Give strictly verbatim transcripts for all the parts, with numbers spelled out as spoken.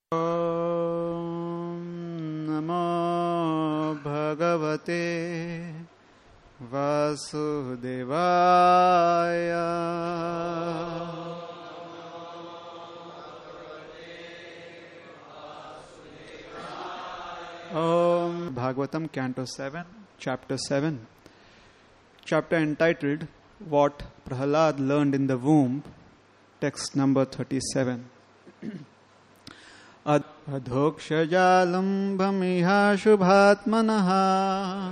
Om Namo Bhagavate Vasudevaya. Om Bhagavatam, Canto seven, Chapter seven. Chapter entitled What Prahalad Learned in the Womb, text number thirty-seven. Adhokshajaalambhamiha shubhatmanaha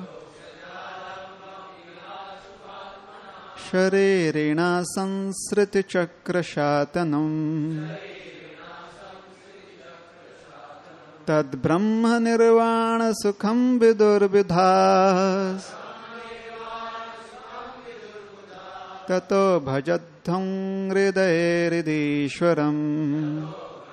sharirina sansriti chakrashatanam tad brahma nirvana sukham vidurvidhas tato bhajadham hridaye hridishwaram.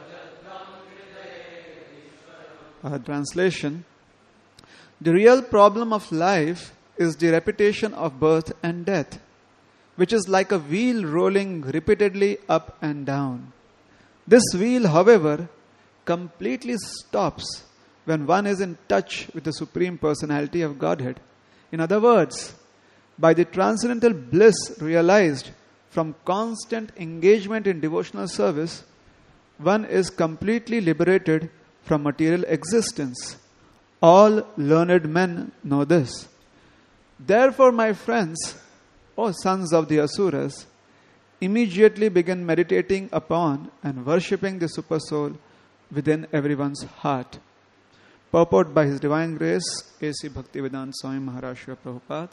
Uh, translation: the real problem of life is the repetition of birth and death, which is like a wheel rolling repeatedly up and down. This wheel, however, completely stops when one is in touch with the Supreme Personality of Godhead. In other words, by the transcendental bliss realized from constant engagement in devotional service, one is completely liberated from material existence. All learned men know this. Therefore, my friends, O sons of the Asuras, immediately begin meditating upon and worshipping the Supersoul within everyone's heart. Purport by His Divine Grace, A C Bhaktivedanta Swami Maharaj Srila Prabhupada.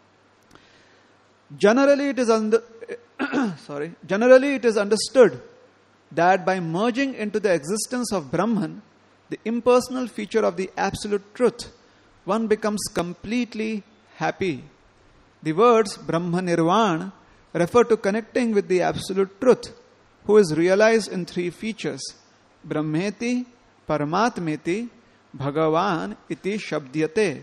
Generally, it is under, sorry. Generally, it is understood that by merging into the existence of Brahman, the impersonal feature of the absolute truth, one becomes completely happy. The words Brahma Nirvana refer to connecting with the absolute truth, who is realized in three features: Brahmeti, Paramatmeti, Bhagavan iti Shabdyate.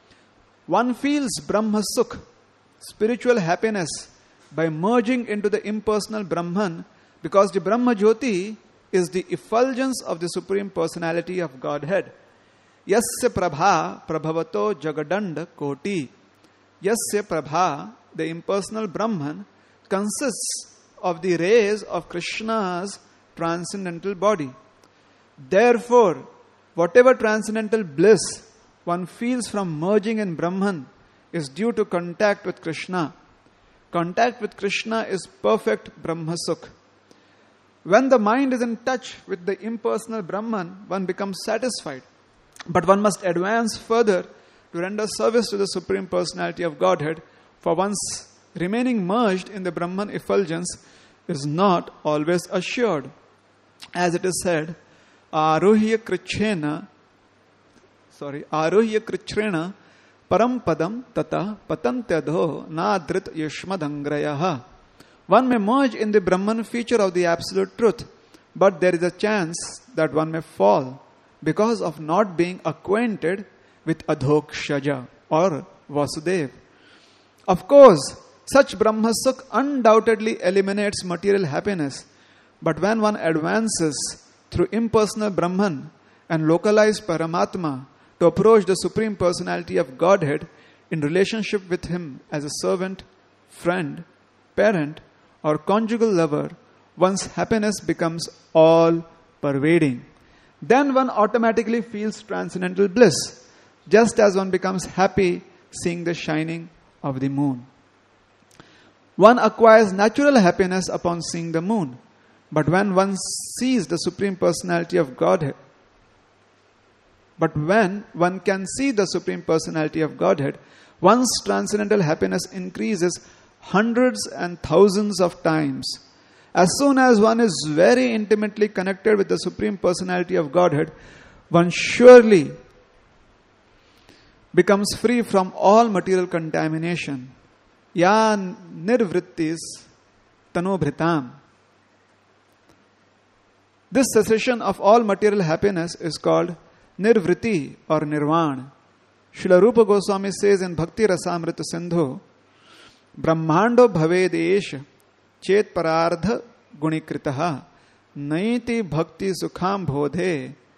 One feels Brahma Sukh, spiritual happiness, by merging into the impersonal Brahman, because the Brahma Jyoti is the effulgence of the Supreme Personality of Godhead. Yasya Prabha Prabhavato Jagadanda Koti. Yasya Prabha, the impersonal Brahman, consists of the rays of Krishna's transcendental body. Therefore, whatever transcendental bliss one feels from merging in Brahman is due to contact with Krishna. Contact with Krishna is perfect Brahma Sukh. When the mind is in touch with the impersonal Brahman, one becomes satisfied. But one must advance further to render service to the Supreme Personality of Godhead, for one's remaining merged in the Brahman effulgence is not always assured. As it is said, Aruhya Krichena, sorry, Aruhya Krichrena Param Padam Tata Patantyadho Nadrit Yushmadangrayaha. One may merge in the Brahman feature of the Absolute Truth, but there is a chance that one may fall because of not being acquainted with Adhokshaja or Vasudev. Of course, such Brahma Sukh undoubtedly eliminates material happiness, but when one advances through impersonal Brahman and localized Paramatma to approach the Supreme Personality of Godhead in relationship with Him as a servant, friend, parent, or conjugal lover, one's happiness becomes all-pervading. Then one automatically feels transcendental bliss, just as one becomes happy seeing the shining of the moon. One acquires natural happiness upon seeing the moon, but when one sees the Supreme Personality of Godhead, but when one can see the Supreme Personality of Godhead, one's transcendental happiness increases hundreds and thousands of times. As soon as one is very intimately connected with the Supreme Personality of Godhead, one surely becomes free from all material contamination. Ya nirvrittis tanobhritam. This cessation of all material happiness is called nirvriti or nirvana. Srila Rupa Goswami says in Bhakti Rasamrita Sindhu, Brahmando bhavedesh chet parardha gunikritaha naiti bhakti sukham bodhe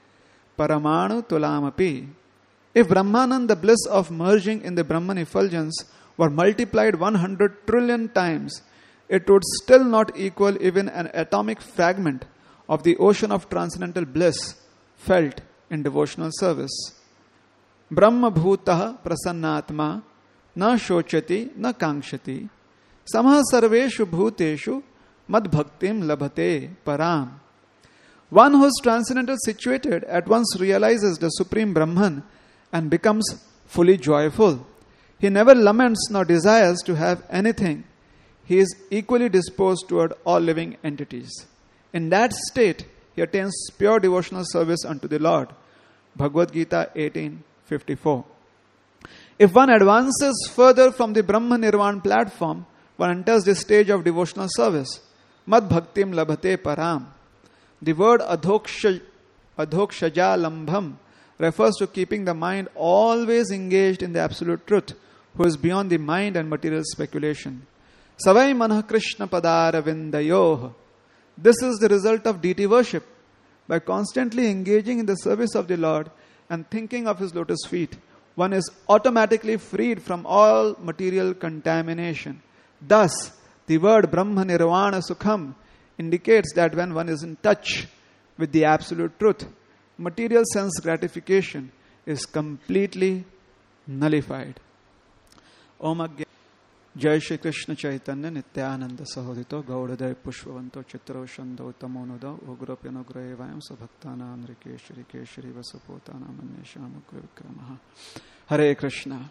paramanu tulamapi. If Brahmanand, the bliss of merging in the Brahman effulgence, were multiplied one hundred trillion times, it would still not equal even an atomic fragment of the ocean of transcendental bliss felt in devotional service. Brahma bhutah prasannatma na shochati na kankshati samah sarveshu bhuteshu mad bhaktim labhate param. One who is transcendental situated at once realizes the Supreme Brahman and becomes fully joyful. He never laments nor desires to have anything. He is equally disposed toward all living entities. In that state, he attains pure devotional service unto the Lord. Bhagavad Gita eighteen fifty-four. If one advances further from the Brahma Nirvana platform, one enters the stage of devotional service. Mad bhaktim labhate param. The word adhoksha, adhokshaja lambham refers to keeping the mind always engaged in the absolute truth, who is beyond the mind and material speculation. Savai manah Krishna padara vindayoh. This is the result of deity worship. By constantly engaging in the service of the Lord and thinking of His lotus feet, one is automatically freed from all material contamination. Thus, the word Brahma Nirvana Sukham indicates that when one is in touch with the absolute truth, material sense gratification is completely nullified. Om Agya Jai Shri Krishna Chaitanya Nityananda Sahodito Gaudaday Pushpavanto Chitroshandho Tamonoda Ugropyano Grayavayam Sabhaktanam Rikeshri Keshri Vasapotanam Aneshamagra Vikramaha. Hare Krishna.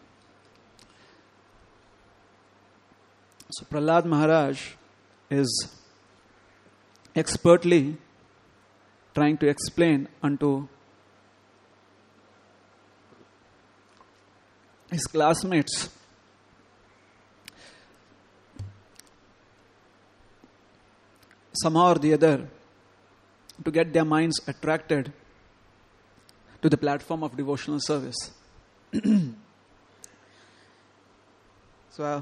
So Prahlad Maharaj is expertly trying to explain unto his classmates somehow or the other to get their minds attracted to the platform of devotional service. So uh,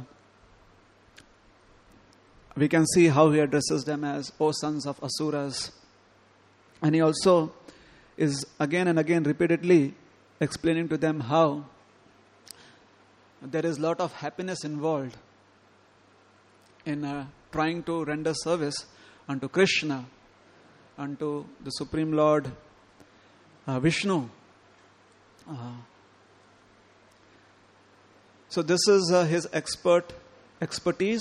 we can see how he addresses them as, O sons of Asuras. And he also is again and again repeatedly explaining to them how there is a lot of happiness involved in uh, trying to render service unto Krishna, unto the Supreme Lord uh, Vishnu. Uh, so this is uh, his expert expertise.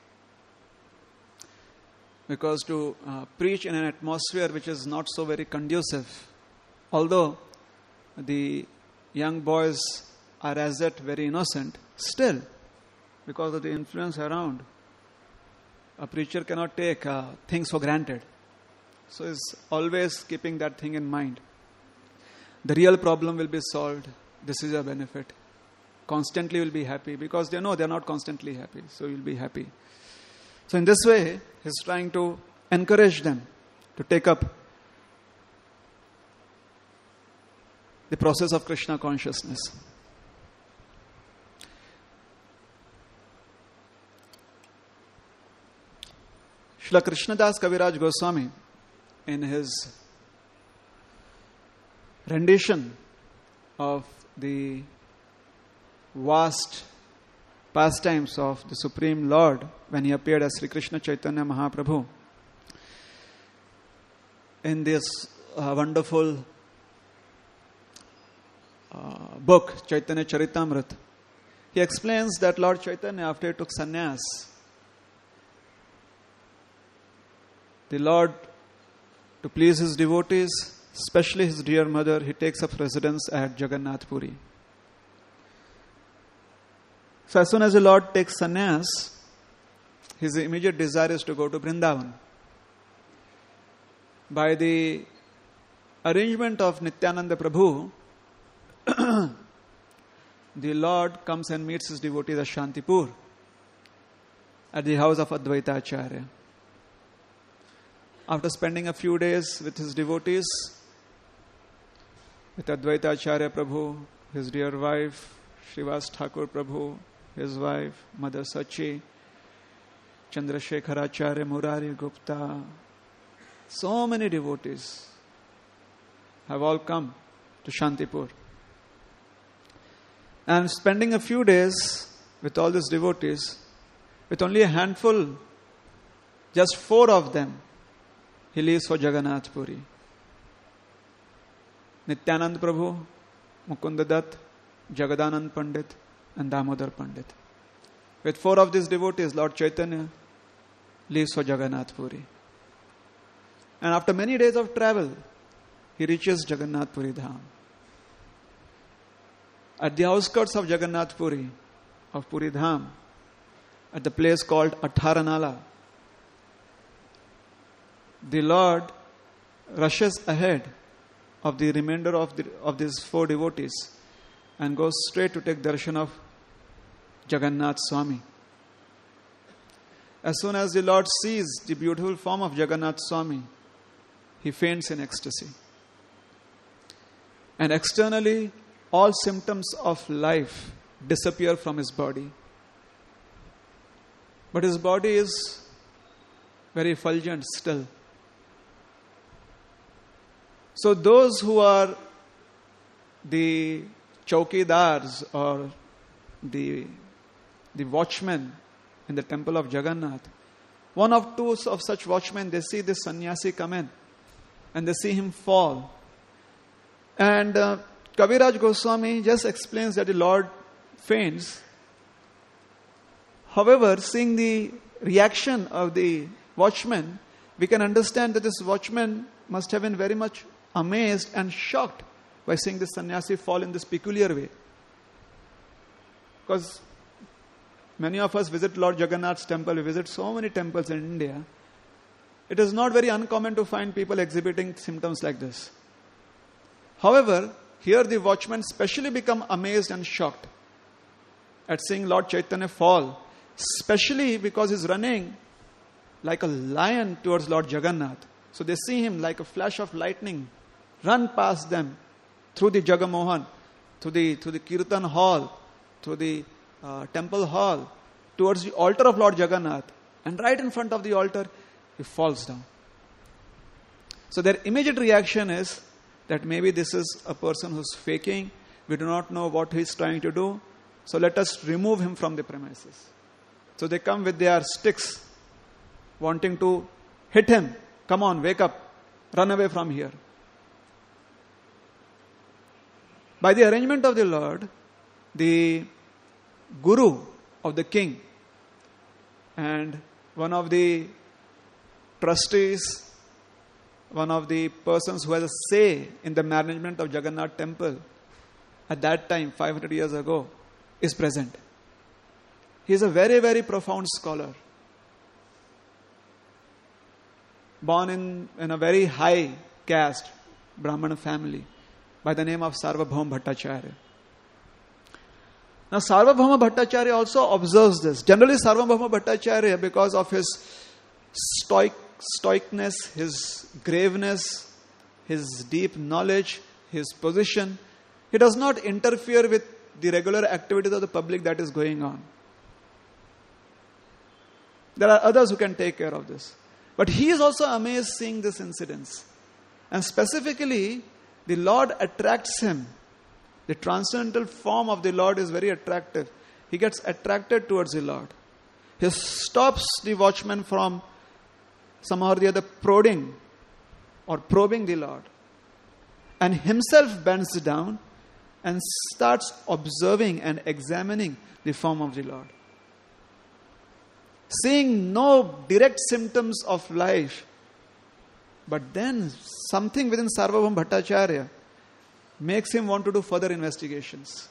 Because to uh, preach in an atmosphere which is not so very conducive, although the young boys are as yet very innocent, still, because of the influence around, a preacher cannot take uh, things for granted. So he's always keeping that thing in mind. The real problem will be solved. This is a benefit. Constantly will be happy because they know they're not constantly happy. So you'll be happy. So in this way, he's trying to encourage them to take up the process of Krishna consciousness. Srila Krishnadas Kaviraj Goswami, in his rendition of the vast pastimes of the Supreme Lord when he appeared as Sri Krishna Chaitanya Mahaprabhu, in this uh, wonderful uh, book, Chaitanya Charitamrita, he explains that Lord Chaitanya, after he took sannyas, the Lord, to please his devotees, especially his dear mother, he takes up residence at Jagannath Puri. So as soon as the Lord takes sannyas, his immediate desire is to go to Vrindavan. By the arrangement of Nityananda Prabhu, the Lord comes and meets his devotees at Shantipur, at the house of Advaita Acharya. After spending a few days with his devotees, with Advaita Acharya Prabhu, his dear wife, Srivas Thakur Prabhu, his wife, Mother Sachi, Chandrasekhar Acharya, Murari Gupta, so many devotees have all come to Shantipur. And spending a few days with all these devotees, with only a handful, just four of them, he leaves for Jagannath Puri. Nityanand Prabhu, Mukunda Dutt, Jagadanand Pandit, and Damodar Pandit. With four of these devotees, Lord Chaitanya leaves for Jagannath Puri. And after many days of travel, he reaches Jagannath Puri Dham. At the outskirts of Jagannath Puri, of Puri Dham, at the place called Atharanala, the Lord rushes ahead of the remainder of, the, of these four devotees and goes straight to take darshan of Jagannath Swami. As soon as the Lord sees the beautiful form of Jagannath Swami, he faints in ecstasy. And externally, all symptoms of life disappear from his body. But his body is very effulgent still. So those who are the chaukidars or the, the watchmen in the temple of Jagannath, one of two of such watchmen, they see this sannyasi come in and they see him fall. And uh, Kaviraj Goswami just explains that the Lord faints. However, seeing the reaction of the watchman, we can understand that this watchman must have been very much amazed and shocked by seeing this sannyasi fall in this peculiar way. Because many of us visit Lord Jagannath's temple, we visit so many temples in India. It is not very uncommon to find people exhibiting symptoms like this. However, here the watchmen specially become amazed and shocked at seeing Lord Chaitanya fall, especially because he's running like a lion towards Lord Jagannath. So they see him like a flash of lightning run past them through the Jagamohan, through the, through the Kirtan hall, through the uh, temple hall, towards the altar of Lord Jagannath. And right in front of the altar, he falls down. So their immediate reaction is that maybe this is a person who's faking. We do not know what he's trying to do. So let us remove him from the premises. So they come with their sticks, wanting to hit him. Come on, wake up. Run away from here. By the arrangement of the Lord, the guru of the king and one of the trustees, one of the persons who has a say in the management of Jagannath temple at that time, five hundred years ago, is present. He is a very, very profound scholar. Born in, in a very high caste Brahmana family by the name of Sarvabhauma Bhattacharya. Now Sarvabhauma Bhattacharya also observes this. Generally Sarvabhauma Bhattacharya, because of his stoic, stoicness, his graveness, his deep knowledge, his position, he does not interfere with the regular activities of the public that is going on. There are others who can take care of this. But he is also amazed seeing this incidents. And specifically, the Lord attracts him. The transcendental form of the Lord is very attractive. He gets attracted towards the Lord. He stops the watchman from somehow or the other prodding or probing the Lord. And himself bends down and starts observing and examining the form of the Lord. Seeing no direct symptoms of life, but then something within Sarvabhauma Bhattacharya makes him want to do further investigations.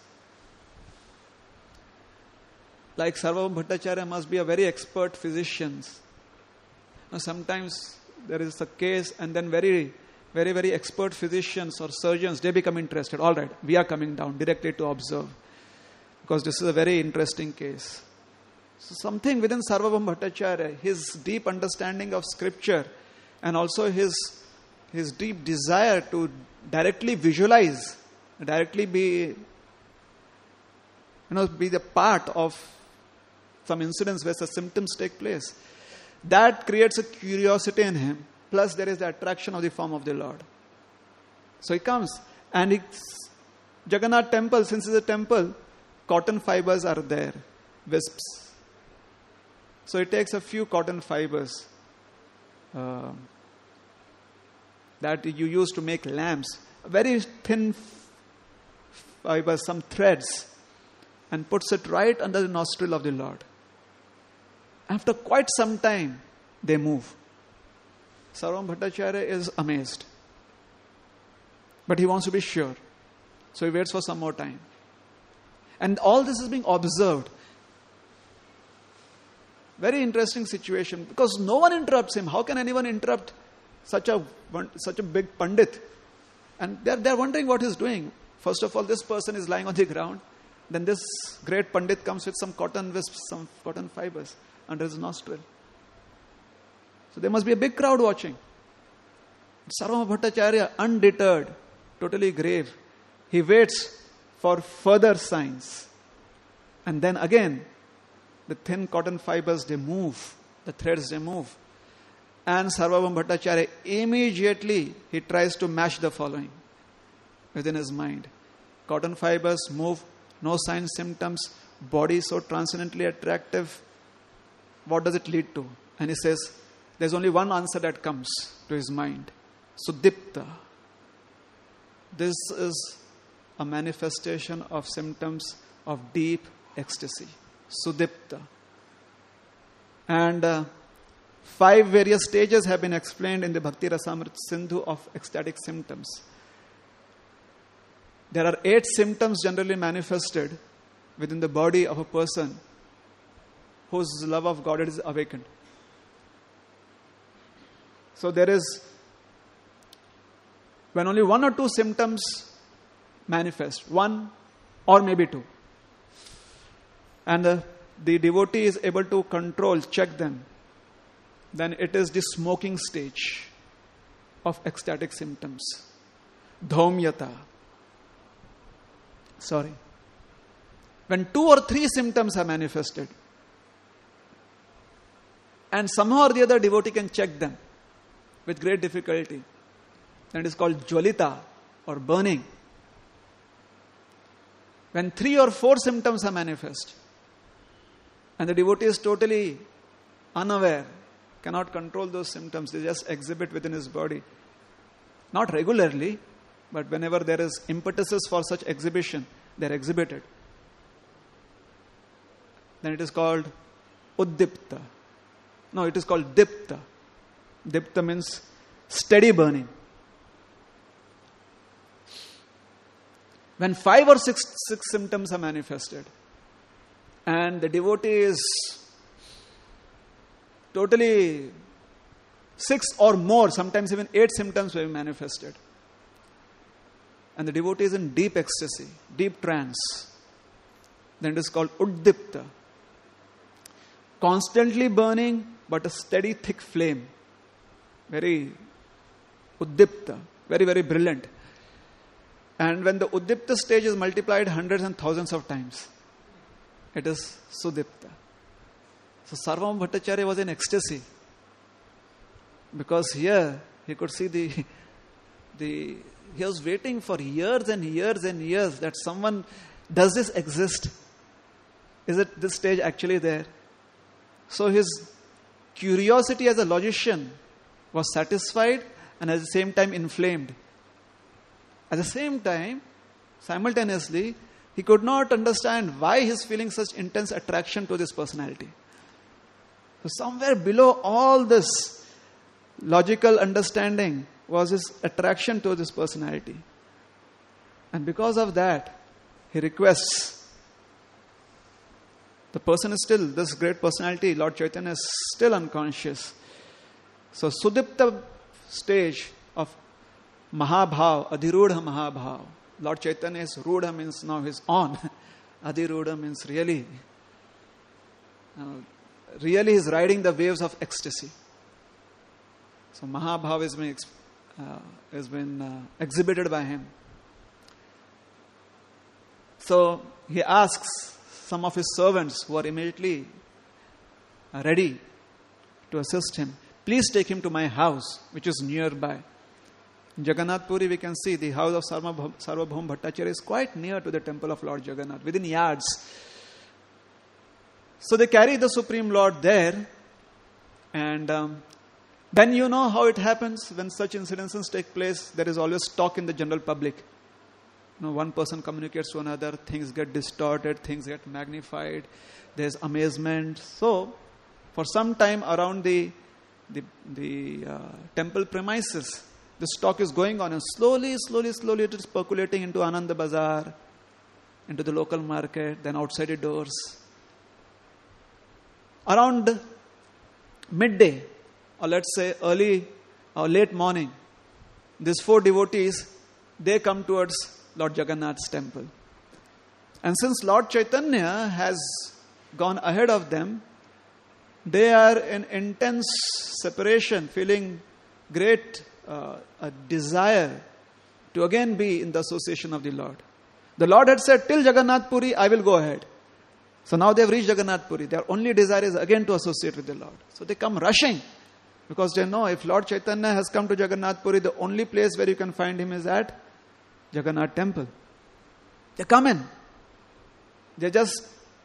Like Sarvabhauma Bhattacharya must be a very expert physician. Now sometimes there is a case and then very, very, very expert physicians or surgeons, they become interested. All right, we are coming down directly to observe. Because this is a very interesting case. So something within Sarvabhauma Bhattacharya, his deep understanding of scripture and also his, his deep desire to directly visualize, directly be, you know, be the part of some incidents where such symptoms take place. That creates a curiosity in him. Plus there is the attraction of the form of the Lord. So he comes And it's Jagannath temple, since it's a temple, cotton fibers are there, wisps. So it takes a few cotton fibers uh, that you use to make lamps, very thin fibers, some threads, and puts it right under the nostril of the Lord. After quite some time, they move. Sarvabhauma Bhattacharya is amazed. But he wants to be sure. So he waits for some more time. And all this is being observed. Very interesting situation, because no one interrupts him. How can anyone interrupt such a such a big pandit? And they're, they're wondering what he's doing. First of all, this person is lying on the ground. Then this great pandit comes with some cotton wisps, some cotton fibers under his nostril. So there must be a big crowd watching. Sarvabhauma Bhattacharya, undeterred, totally grave, he waits for further signs. And then again, the thin cotton fibers, they move. The threads, they move. And Sarvabhauma Bhattacharya, immediately, he tries to match the following within his mind. Cotton fibers move, no signs, symptoms, body so transcendently attractive. What does it lead to? And he says, there's only one answer that comes to his mind. Sudipta. This is a manifestation of symptoms of deep ecstasy. Sudipta. And uh, five various stages have been explained in the Bhakti Rasamrita Sindhu of ecstatic symptoms. There are eight symptoms generally manifested within the body of a person whose love of God is awakened. So there is, when only one or two symptoms manifest, one or maybe two, and the, the devotee is able to control, check them, then it is the smoking stage of ecstatic symptoms. Dhaumyata. Sorry. When two or three symptoms are manifested, and somehow or the other devotee can check them with great difficulty, then it is called jwalita or burning. When three or four symptoms are manifest, and the devotee is totally unaware, cannot control those symptoms, they just exhibit within his body. Not regularly, but whenever there is impetuses for such exhibition, they are exhibited. Then it is called uddipta. No, it is called dipta. Dipta means steady burning. When five or six, six symptoms are manifested, and the devotee is totally six or more, sometimes even eight symptoms will be manifested, and the devotee is in deep ecstasy, deep trance, then it is called uddipta. Constantly burning, but a steady thick flame. Very uddipta, very, very brilliant. And when the uddipta stage is multiplied hundreds and thousands of times, it is sudipta. So Sarvabhauma Bhattacharya was in ecstasy, because here he could see the, the he was waiting for years and years and years that someone, does this exist? Is it this stage actually there? So his curiosity as a logician was satisfied and at the same time inflamed. At the same time, simultaneously, he could not understand why he is feeling such intense attraction to this personality. So somewhere below all this logical understanding was his attraction to this personality. And because of that, he requests. The person is still, this great personality, Lord Chaitanya, is still unconscious. So Sudipta stage of Mahabhav, Adhirudha Mahabhav. Lord Chaitanya is Rudha means now he's on. Adhirudha means really, uh, really he's riding the waves of ecstasy. So Mahabhav has been, uh, has been uh, exhibited by him. So he asks some of his servants who are immediately ready to assist him, please take him to my house, which is nearby. In Jagannath Puri, we can see the house of Sarvabhaum Sarvabhaum Bhattacharya is quite near to the temple of Lord Jagannath, within yards. So they carry the Supreme Lord there, and um, then you know how it happens when such incidences take place. There is always talk in the general public. You know, one person communicates to another, things get distorted, things get magnified, there's amazement. So, for some time around the the, the uh, temple premises, this talk is going on, and slowly, slowly, slowly it is percolating into Ananda Bazaar, into the local market, then outside the doors. Around midday, or let's say early or late morning, these four devotees, they come towards Lord Jagannath's temple. And since Lord Chaitanya has gone ahead of them, they are in intense separation, feeling great uh, a desire to again be in the association of the Lord. The Lord had said, till Jagannath Puri, I will go ahead. So now they have reached Jagannath Puri. Their only desire is again to associate with the Lord. So they come rushing, because they know if Lord Chaitanya has come to Jagannath Puri, the only place where you can find him is at Jagannath temple. They come in. They just...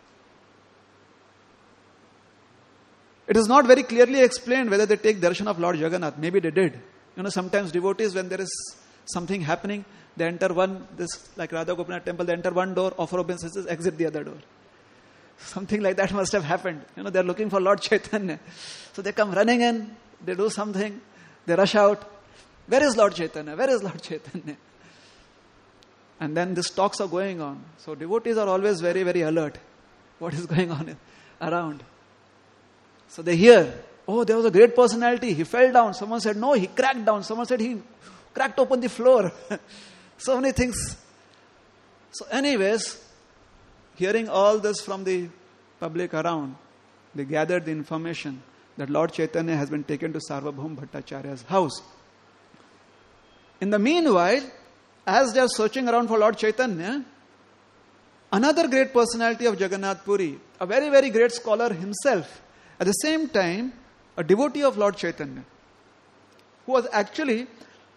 It is not very clearly explained whether they take darshan of Lord Jagannath. Maybe they did. You know, sometimes devotees, when there is something happening, they enter one, this like Radha Gopinath temple, they enter one door, offer obeisances, exit the other door. Something like that must have happened. You know, they are looking for Lord Chaitanya. So they come running in, they do something, they rush out. Where is Lord Chaitanya? Where is Lord Chaitanya? And then these talks are going on. So devotees are always very, very alert. What is going on around? So they hear, oh, there was a great personality. He fell down. Someone said, no, he cracked down. Someone said he cracked open the floor. So many things. So anyways, hearing all this from the public around, they gathered the information that Lord Chaitanya has been taken to Sarvabhaum Bhattacharya's house. In the meanwhile, as they are searching around for Lord Chaitanya, another great personality of Jagannath Puri, a very, very great scholar himself, at the same time, a devotee of Lord Chaitanya, who was actually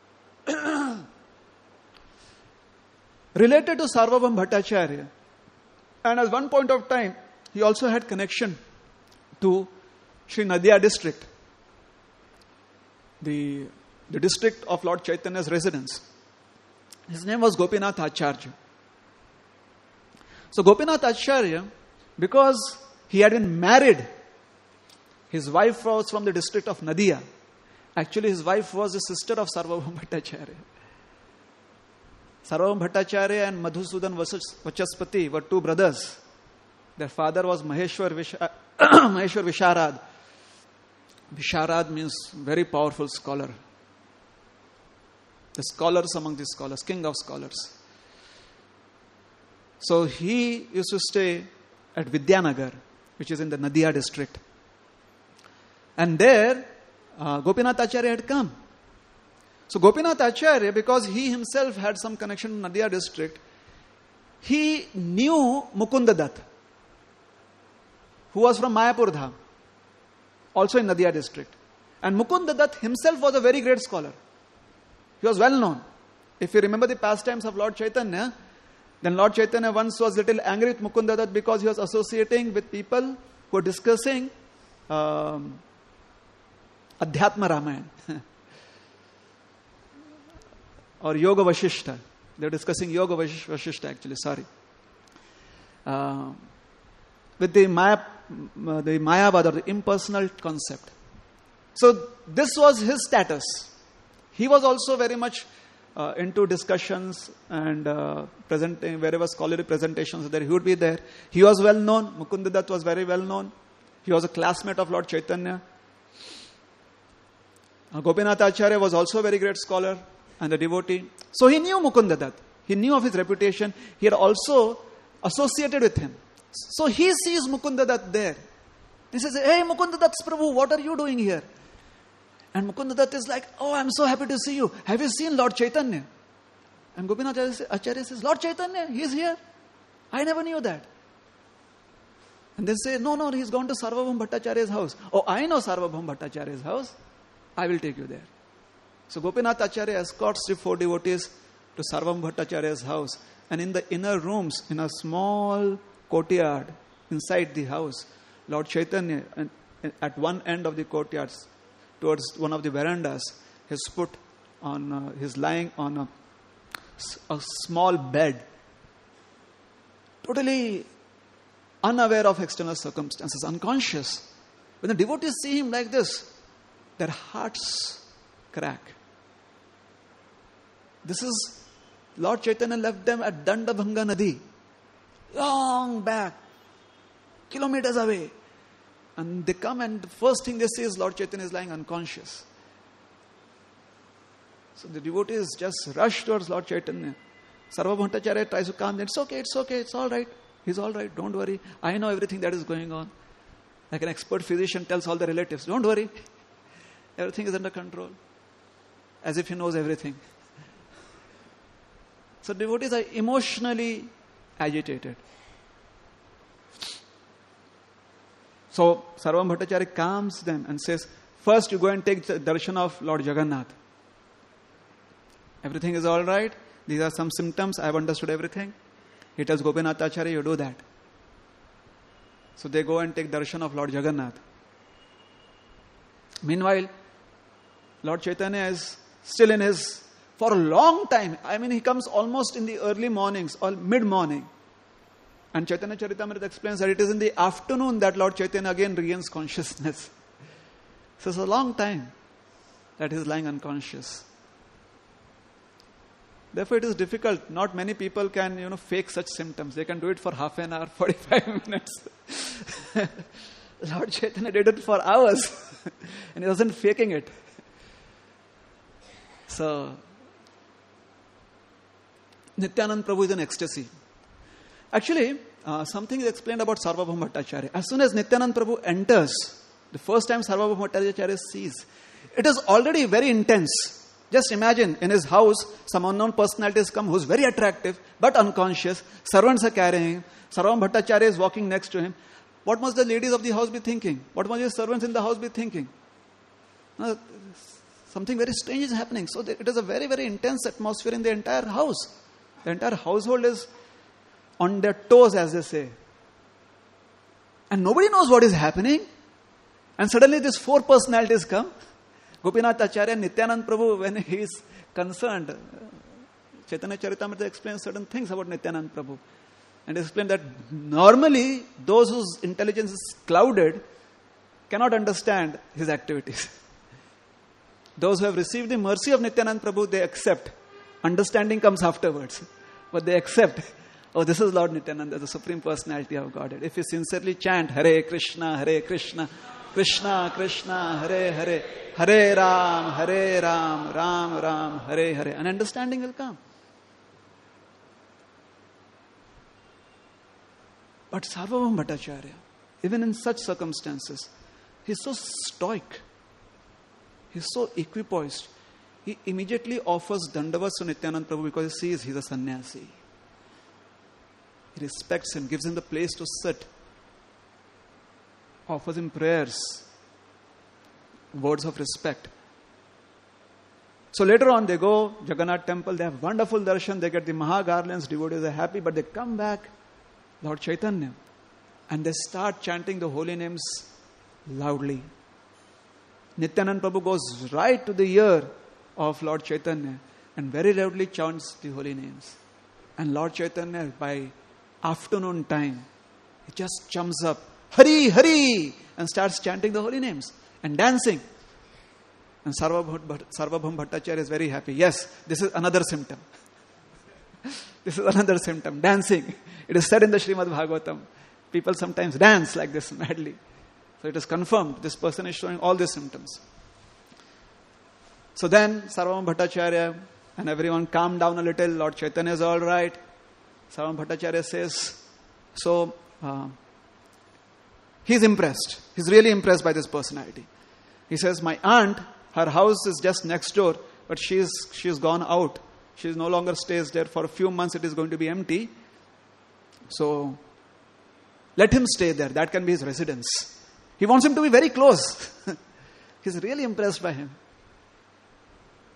related to Sarvabhaum Bhattacharya. And at one point of time, he also had connection to Sri Nadia district, the, the district of Lord Chaitanya's residence. His name was Gopinath Acharya. So Gopinath Acharya, because he had been married, his wife was from the district of Nadia. Actually, his wife was the sister of Sarvabhaum Bhattacharya. Sarvabhaum Bhattacharya and Madhusudan Vachaspati were two brothers. Their father was Maheshwar, Visha- Maheshwar Visharad. Visharad means very powerful scholar. The scholars among the scholars, king of scholars. So he used to stay at Vidyanagar, which is in the Nadia district. And there, uh, Gopinath Acharya had come. So Gopinath Acharya, because he himself had some connection to Nadia district, he knew Mukunda Dutt, who was from Mayapur Dham, also in Nadia district. And Mukunda Dutt himself was a very great scholar. He was well known. If you remember the pastimes of Lord Chaitanya, then Lord Chaitanya once was a little angry with Mukunda Dutt because he was associating with people who were discussing um, Adhyatma Ramayana or Yoga Vashishta. They were discussing Yoga Vashishta actually, sorry. Uh, with the Maya, the Mayavad or the impersonal concept. So this was his status. He was also very much uh, into discussions and uh, presenting, wherever scholarly presentations are there, he would be there. He was well known. Mukunda Dutt was very well known. He was a classmate of Lord Chaitanya. Uh, Gopinath Acharya was also a very great scholar and a devotee. So he knew Mukunda Dutt. He knew of his reputation. He had also associated with him. So he sees Mukunda Dutt there. He says, hey Mukunda Dutt Prabhu, what are you doing here? And Mukunda Dutt is like, oh, I'm so happy to see you. Have you seen Lord Chaitanya? And Gopinath Acharya says, Lord Chaitanya, he is here. I never knew that. And they say, no, no, he's gone to Sarvabhaum Bhattacharya's house. Oh, I know Sarvabhaum Bhattacharya's house. I will take you there. So Gopinath Acharya escorts the four devotees to Sarvam Bhattacharya's house. And in the inner rooms, in a small courtyard inside the house, Lord Chaitanya, at one end of the courtyard, towards one of the verandas, is put on, uh, he's lying on a, a small bed, totally unaware of external circumstances, unconscious. When the devotees see him like this, their hearts crack. This is Lord Chaitanya left them at Dandabhanga Nadi, long back, kilometers away. And they come and the first thing they see is Lord Chaitanya is lying unconscious. So the devotees just rush towards Lord Chaitanya. Sarva Bhattacharya tries to calm them. It's okay, it's okay, it's all right. He's all right, don't worry. I know everything that is going on. Like an expert physician tells all the relatives, don't worry. Everything is under control. As if he knows everything. So devotees are emotionally agitated. So Sarvam Bhattacharya calms them and says, first you go and take the darshan of Lord Jagannath. Everything is all right. These are some symptoms. I have understood everything. He tells Gopinath Acharya, you do that. So they go and take darshan of Lord Jagannath. Meanwhile, Lord Chaitanya is still in his, for a long time, I mean he comes almost in the early mornings or mid-morning. And Chaitanya Charitamrita explains that it is in the afternoon that Lord Chaitanya again regains consciousness. So it's a long time that he is lying unconscious. Therefore, it is difficult. Not many people can, you know, fake such symptoms. They can do it for half an hour, forty-five minutes. Lord Chaitanya did it for hours. And he wasn't faking it. So, Nityanand Prabhu is in ecstasy. Actually, uh, something is explained about Sarvabhauma Bhattacharya. As soon as Nityanand Prabhu enters, the first time Sarvabhauma Bhattacharya sees, it is already very intense. Just imagine, in his house, some unknown personalities come who's very attractive, but unconscious. Servants are carrying him. Sarvabhauma Bhattacharya is walking next to him. What must the ladies of the house be thinking? What must the servants in the house be thinking? Uh, something very strange is happening. So it is a very, very intense atmosphere in the entire house. The entire household is on their toes, as they say. And nobody knows what is happening. And suddenly these four personalities come. Gopinath Acharya, Nityanand Prabhu, when he is concerned, Chaitanya Charitamrita explains certain things about Nityanand Prabhu. And he explained that normally those whose intelligence is clouded cannot understand his activities. Those who have received the mercy of Nityanand Prabhu, they accept. Understanding comes afterwards. But they accept, oh, this is Lord Nityananda, the Supreme Personality of Godhead. If you sincerely chant, Hare Krishna, Hare Krishna, Krishna Krishna, Hare Hare, Hare Ram, Hare Ram, Ram Ram, Hare Hare, an understanding will come. But Sarvabhauma Bhattacharya, even in such circumstances, he is so stoic. He is so equipoised. He immediately offers Dandavats to Nityanand Prabhu because he sees he is a sannyasi. He respects him, gives him the place to sit, offers him prayers, words of respect. So later on they go, Jagannath temple, they have wonderful darshan, they get the Maha garlands, devotees are happy, but they come back, Lord Chaitanya, and they start chanting the holy names loudly. Nityanand Prabhu goes right to the ear of Lord Chaitanya and very loudly chants the holy names. And Lord Chaitanya, by afternoon time, he just jumps up, Hari, Hari, and starts chanting the holy names and dancing. And Sarvabhauma Bhattacharya is very happy. Yes, this is another symptom. This is another symptom, dancing. It is said in the Srimad Bhagavatam, people sometimes dance like this madly. So it is confirmed, this person is showing all these symptoms. So then Sarvabhauma Bhattacharya and everyone calm down a little. Lord Chaitanya is all right. Sarvabhauma Bhattacharya says, so uh, he's impressed. He's really impressed by this personality. He says, my aunt, her house is just next door, but she's she's gone out. She no longer stays there. For a few months it is going to be empty. So let him stay there. That can be his residence. He wants him to be very close. He's really impressed by him.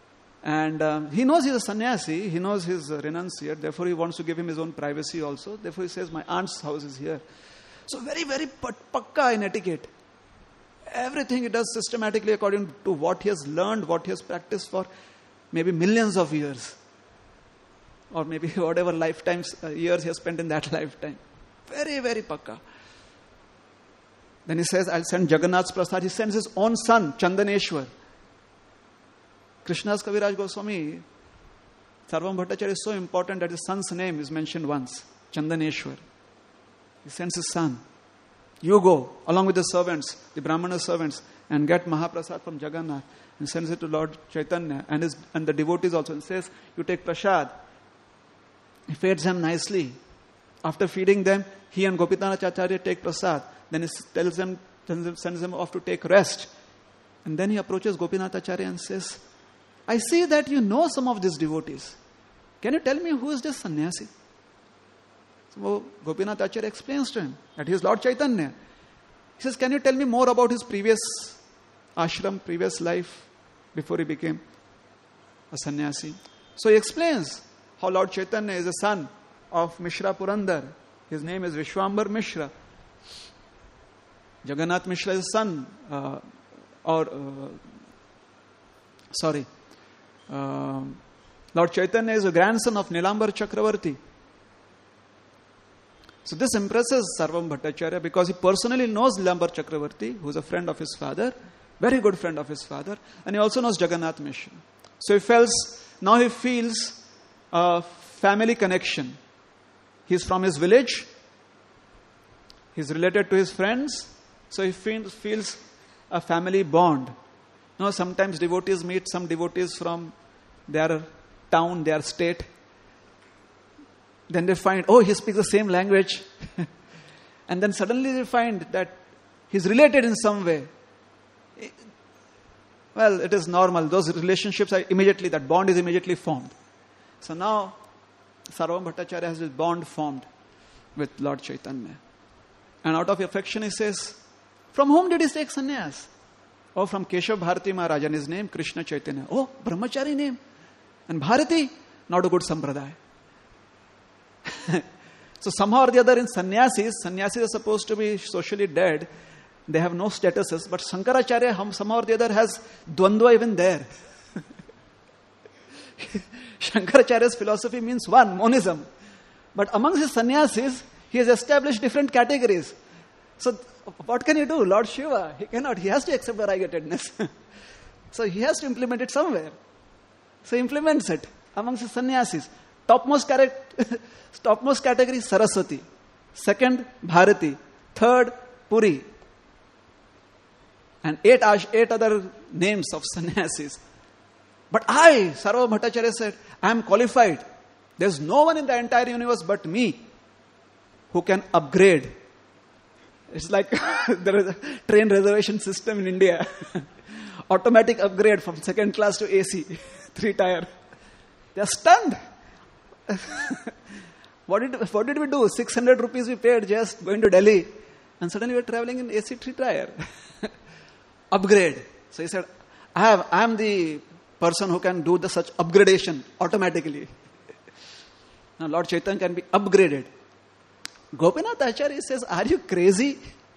And um, he knows he's a sannyasi, he knows he's a renunciate, therefore he wants to give him his own privacy also. Therefore he says, my aunt's house is here. So very, very pakka in etiquette. Everything he does systematically according to what he has learned, what he has practiced for maybe millions of years. Or maybe whatever lifetimes, uh, years he has spent in that lifetime. Very, very pakka. Then he says, I'll send Jagannath's prasad. He sends his own son, Chandaneshwar. Krishna's Kaviraj Goswami, Sarvam Bhattacharya is so important that his son's name is mentioned once, Chandaneshwar. He sends his son. You go, along with the servants, the Brahmana servants, and get Mahaprasad from Jagannath, and sends it to Lord Chaitanya, and, his, and the devotees also, and says, you take prasad. He feeds them nicely. After feeding them, he and Gopinath Acharya take prasad. Then he tells them, sends them off to take rest. And then he approaches Gopinath Acharya and says, I see that you know some of these devotees. Can you tell me who is this sannyasi? So Gopinath Acharya explains to him that he is Lord Chaitanya. He says, can you tell me more about his previous ashram, previous life, before he became a sannyasi? So he explains how Lord Chaitanya is a son of Mishra Purandar. His name is Vishwambar Mishra. Jagannath Mishra is his son, uh, or, uh, sorry, uh, Lord Chaitanya is a grandson of Nilambar Chakravarti. So this impresses Sarvam Bhattacharya because he personally knows Nilambar Chakravarti, who is a friend of his father, very good friend of his father, and he also knows Jagannath Mishra. So he feels, now he feels a family connection. He is from his village, he is related to his friends, so he feels, feels a family bond. You know, sometimes devotees meet some devotees from their town, their state. Then they find, oh, he speaks the same language. And then suddenly they find that he's related in some way. Well, it is normal. Those relationships are immediately, that bond is immediately formed. So now, Sarvam Bhattacharya has this bond formed with Lord Chaitanya. And out of affection he says, from whom did he take sannyas? Oh, from Keshav Bharati Maharaj, and his name Krishna Chaitanya. Oh, brahmachari name. And Bharati, not a good sampradaya. So somehow or the other in sannyasis, sannyasis are supposed to be socially dead. They have no statuses. But Shankaracharya somehow or the other has dvandva even there. Shankaracharya's philosophy means one, monism. But amongst his sannyasis, he has established different categories. So what can he do? Lord Shiva, he cannot. He has to accept variegatedness. So he has to implement it somewhere. So he implements it amongst his sannyasis. Topmost, character, topmost category, Saraswati. Second, Bharati. Third, Puri. And eight, eight other names of sannyasis. But I, Sarva Bhattacharya said, I am qualified. There is no one in the entire universe but me who can upgrade. It's like there is a train reservation system in India. Automatic upgrade from second class to A C. Three tire. They are stunned. what, did, what did we do? six hundred rupees we paid just going to Delhi. And suddenly we are traveling in A C three tire. Upgrade. So he said, I have, I am the person who can do the such upgradation automatically. Now Lord Chaitanya can be upgraded. Gopinath Acharya says, are you crazy?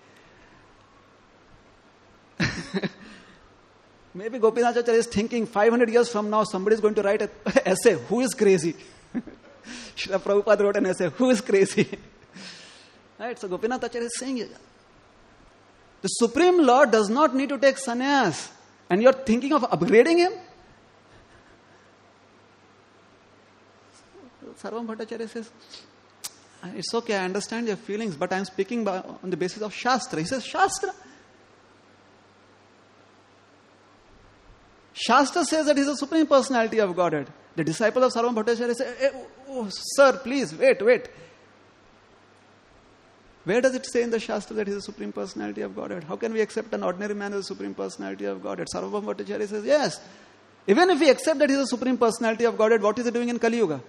Maybe Gopinath Acharya is thinking five hundred years from now somebody is going to write an essay. Who is crazy? Srila Prabhupada wrote an essay. Who is crazy? Right? So Gopinath Acharya is saying, the Supreme Lord does not need to take sannyas. And you are thinking of upgrading him? Sarvam Bhattacharya says, it's okay, I understand your feelings, but I am speaking by, on the basis of Shastra. He says, Shastra? Shastra says that he is the Supreme Personality of Godhead. The disciple of Sarvam Bhattacharya says, hey, oh, oh, sir, please, wait, wait. Where does it say in the Shastra that he is the Supreme Personality of Godhead? How can we accept an ordinary man as the Supreme Personality of Godhead? Sarvam Bhattacharya says, yes. Even if we accept that he is the Supreme Personality of Godhead, what is he doing in Kali Yuga?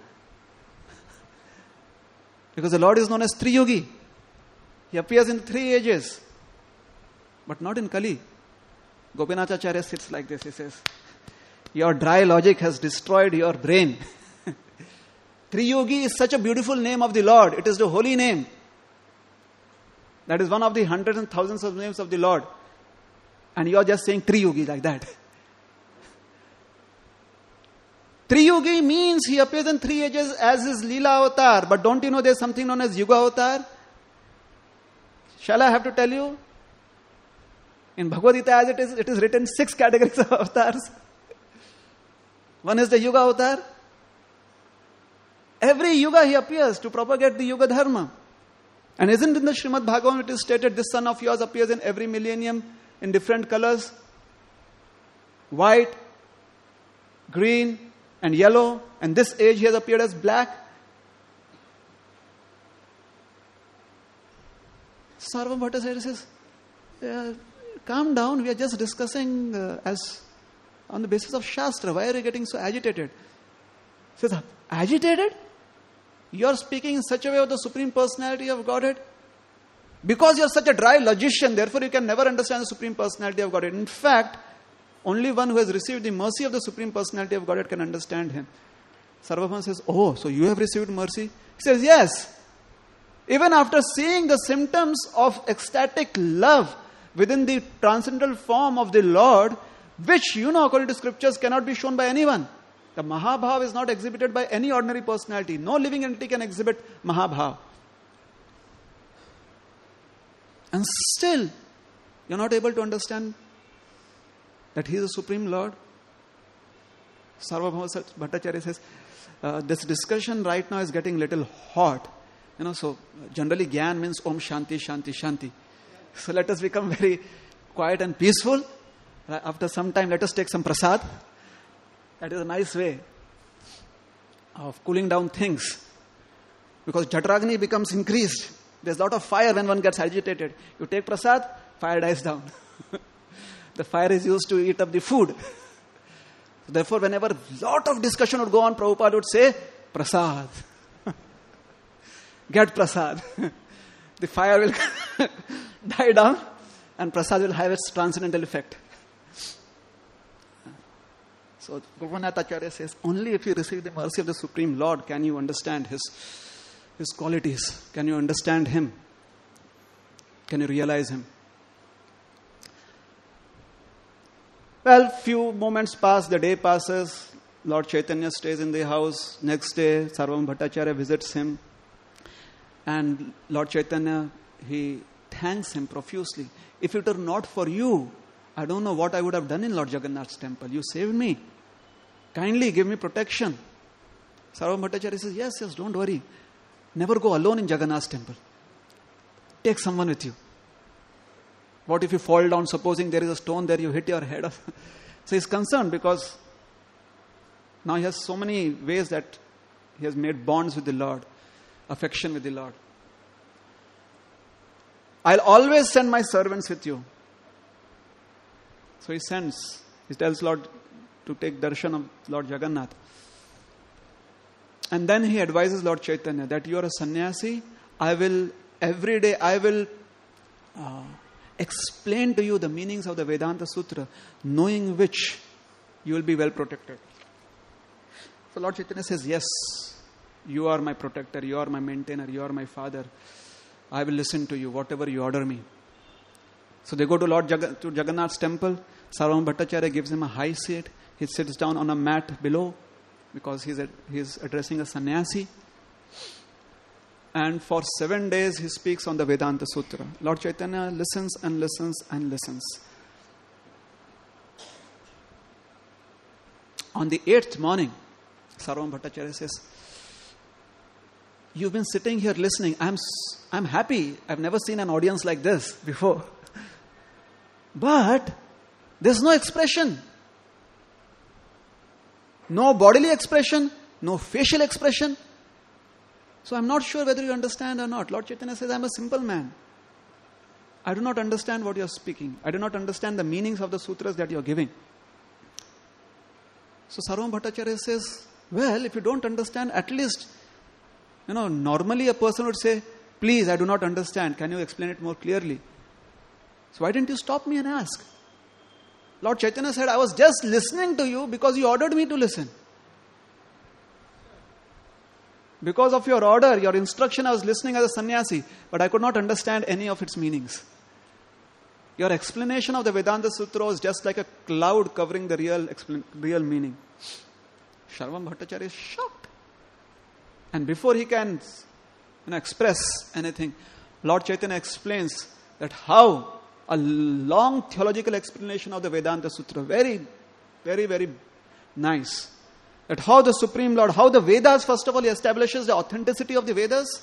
Because the Lord is known as Triyogi. He appears in three ages. But not in Kali. Gopinath Acharya sits like this. He says, Your dry logic has destroyed your brain. Triyogi is such a beautiful name of the Lord. It is the holy name. That is one of the hundreds and thousands of names of the Lord. And you are just saying Triyogi like that. Triyogi means he appears in three ages as his Leela avatar. But don't you know there is something known as Yuga avatar? Shall I have to tell you? In Bhagavad Gita as it is, it is written six categories of avatars. One is the Yuga avatar. Every Yuga he appears to propagate the Yuga Dharma. And isn't in the Srimad Bhagavatam it is stated, this son of yours appears in every millennium in different colors? White, green, and yellow. And this age he has appeared as black. Sarvam Bhattacharya says, uh, calm down, we are just discussing uh, as on the basis of Shastra. Why are you getting so agitated? He says, agitated? You are speaking in such a way of the Supreme Personality of Godhead? Because you are such a dry logician, therefore you can never understand the Supreme Personality of Godhead. In fact, only one who has received the mercy of the Supreme Personality of Godhead can understand him. Sarvabhauma says, oh, so you have received mercy? He says, yes. Even after seeing the symptoms of ecstatic love within the transcendental form of the Lord, which, you know, according to scriptures, cannot be shown by anyone. The Mahabhav is not exhibited by any ordinary personality. No living entity can exhibit Mahabhav. And still, you're not able to understand that He is the Supreme Lord. Sarvabhauma Bhattacharya says, uh, this discussion right now is getting little hot. You know, so generally Gyan means Om Shanti, Shanti, Shanti. So let us become very quiet and peaceful. After some time, let us take some prasad. That is a nice way of cooling down things. Because Jatragni becomes increased. There's a lot of fire when one gets agitated. You take prasad, fire dies down. The fire is used to eat up the food. So therefore, whenever a lot of discussion would go on, Prabhupada would say, prasad. Get prasad. The fire will die down and prasad will have its transcendental effect. So Gopinath Acharya says, only if you receive the mercy of the Supreme Lord can you understand His, His qualities. Can you understand Him? Can you realize Him? Well, few moments pass, the day passes. Lord Chaitanya stays in the house. Next day, Sarvabhauma Bhattacharya visits him. And Lord Chaitanya, he thanks him profusely. If it were not for you, I don't know what I would have done in Lord Jagannath's temple. You saved me. Kindly give me protection. Sarvabhauma Bhattacharya says, yes, yes, don't worry. Never go alone in Jagannath's temple. Take someone with you. What if you fall down, supposing there is a stone there, you hit your head? So he's concerned because now he has so many ways that he has made bonds with the Lord, affection with the Lord. I'll always send my servants with you. So he sends, he tells Lord to take darshan of Lord Jagannath. And then he advises Lord Chaitanya that you are a sannyasi. I will, every day, I will uh, explain to you the meanings of the Vedanta Sutra, knowing which you will be well protected. So Lord Chaitanya says, yes, you are my protector, you are my maintainer, you are my father. I will listen to you, whatever you order me. So they go to Lord Jag- to Jagannath's temple. Sarvabhauma Bhattacharya gives him a high seat. He sits down on a mat below because he's, a, he's addressing a sannyasi. And for seven days he speaks on the Vedanta Sutra. Lord Chaitanya listens and listens and listens. On the eighth morning, Sarvabhauma Bhattacharya says, you've been sitting here listening. I'm, I'm happy. I've never seen an audience like this before. But there's no expression. No bodily expression. No facial expression. So I'm not sure whether you understand or not. Lord Chaitanya says, I'm a simple man. I do not understand what you're speaking. I do not understand the meanings of the sutras that you're giving. So Sarvabhauma Bhattacharya says, well, if you don't understand, at least, you know, normally a person would say, please, I do not understand. Can you explain it more clearly? So why didn't you stop me and ask? Lord Chaitanya said, I was just listening to you because you ordered me to listen. Because of your order, your instruction, I was listening as a sannyasi, but I could not understand any of its meanings. Your explanation of the Vedanta Sutra was just like a cloud covering the real explan- real meaning. Sarvabhauma Bhattacharya is shocked. And before he can you know, express anything, Lord Chaitanya explains that how a long theological explanation of the Vedanta Sutra, very, very, very nice. That how the Supreme Lord, how the Vedas, first of all, he establishes the authenticity of the Vedas.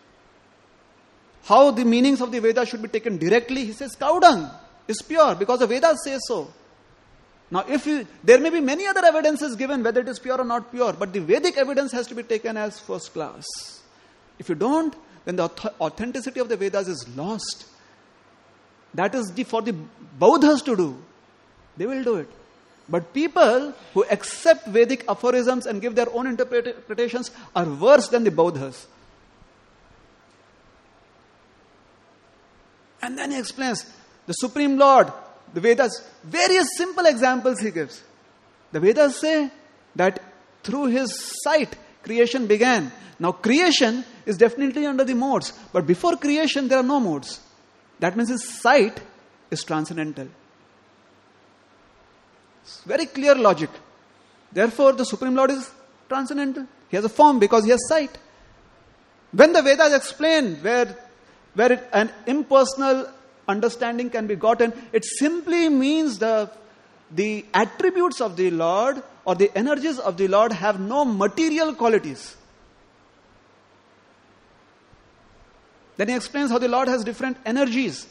How the meanings of the Vedas should be taken directly. He says, cow dung is pure because the Vedas say so. Now, if you, there may be many other evidences given whether it is pure or not pure, but the Vedic evidence has to be taken as first class. If you don't, then the authenticity of the Vedas is lost. That is the, for the Bauddhas to do. They will do it. But people who accept Vedic aphorisms and give their own interpretations are worse than the Bauddhas. And then he explains, the Supreme Lord, the Vedas, various simple examples he gives. The Vedas say that through his sight, creation began. Now creation is definitely under the modes. But before creation, there are no modes. That means his sight is transcendental. It's very clear logic. Therefore, the Supreme Lord is transcendental. He has a form because he has sight. When the Vedas explain where, where it, an impersonal understanding can be gotten, it simply means the, the attributes of the Lord or the energies of the Lord have no material qualities. Then he explains how the Lord has different energies.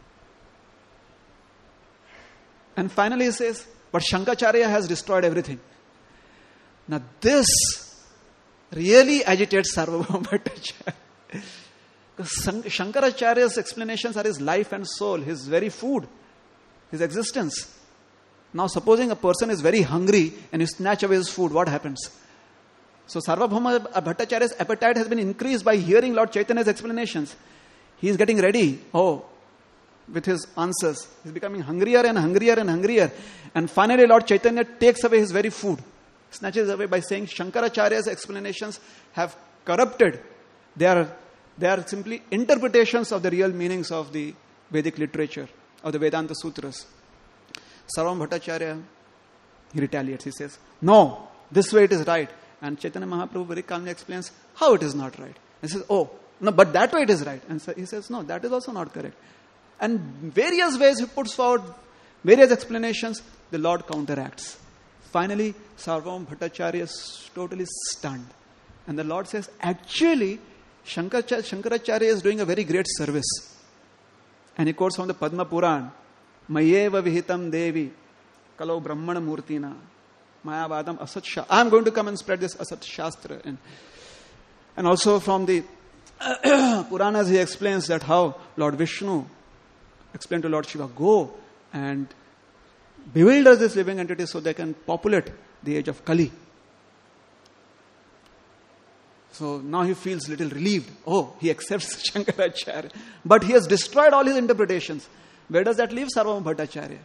And finally he says, but Shankaracharya has destroyed everything. Now this really agitates Sarvabhauma Bhattacharya. Because Shankaracharya's explanations are his life and soul, his very food, his existence. Now supposing a person is very hungry and you snatch away his food, what happens? So Sarvabhauma Bhattacharya's appetite has been increased by hearing Lord Chaitanya's explanations. He is getting ready, oh, with his answers. He is becoming hungrier and hungrier and hungrier. And finally Lord Chaitanya takes away his very food. Snatches away by saying Shankaracharya's explanations have corrupted. They are, they are simply interpretations of the real meanings of the Vedic literature, of the Vedanta Sutras. Sarvabhauma Bhattacharya, he retaliates. He says, no, this way it is right. And Chaitanya Mahaprabhu very calmly explains how it is not right. He says, oh, no, but that way it is right. And so he says, no, that is also not correct. And various ways he puts forward, various explanations, the Lord counteracts. Finally, Sarvabhauma Bhattacharya is totally stunned. And the Lord says, actually, Shankaracharya is doing a very great service. And he quotes from the Padma Puran, Mayeva Vihitam Devi, Kalau Brahmana Murtina, Mayavadam Asat Shastra. I am going to come and spread this Asat Shastra. And, and also from the Puranas he explains that how Lord Vishnu explained to Lord Shiva, go and bewilder this living entity so they can populate the age of Kali. So now he feels little relieved. Oh, he accepts Shankaracharya. But he has destroyed all his interpretations. Where does that leave Sarvabhauma Bhattacharya?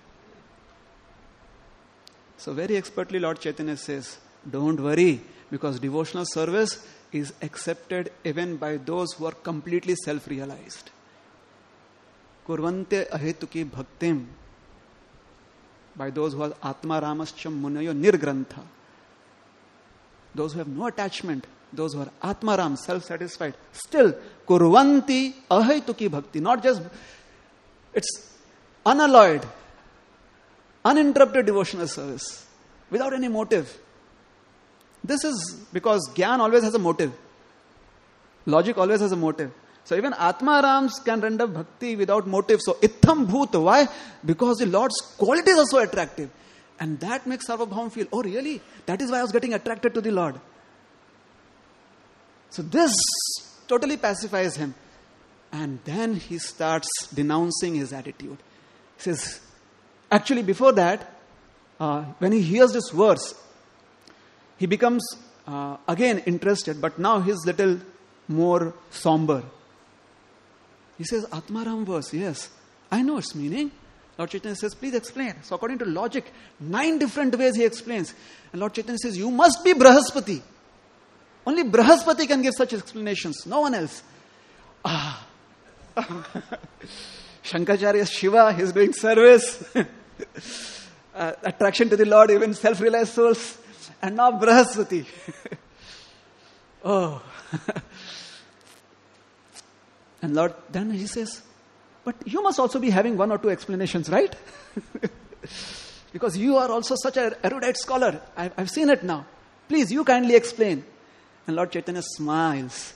So very expertly Lord Chaitanya says, don't worry, because devotional service is accepted even by those who are completely self-realized. Kurvante ahetuki bhaktim. By those who are Atma Ramascham Munayo Nirgrantha. Those who have no attachment, those who are Atma Ram, self-satisfied, still Kurvanti ahetuki bhakti. Not just, it's unalloyed, uninterrupted devotional service without any motive. This is because Gyan always has a motive. Logic always has a motive. So even Atma Rams can render bhakti without motive. So Itham Bhuta. Why? Because the Lord's qualities are so attractive. And that makes Sarvabhauma feel, oh really? That is why I was getting attracted to the Lord. So this totally pacifies him. And then he starts denouncing his attitude. He says, actually before that, uh, when he hears this verse, he becomes uh, again interested, but now he's little more somber. He says, Atmaram verse, yes, I know its meaning. Lord Chaitanya says, please explain. So according to logic, nine different ways he explains. And Lord Chaitanya says, you must be Brahaspati. Only Brahaspati can give such explanations. No one else. Ah. Shankaracharya is Shiva. He is doing service. uh, attraction to the Lord, even self-realized souls. And now Brahaspati. Oh. And Lord, then he says, but you must also be having one or two explanations, right? Because you are also such an erudite scholar. I've, I've seen it now. Please, you kindly explain. And Lord Chaitanya smiles.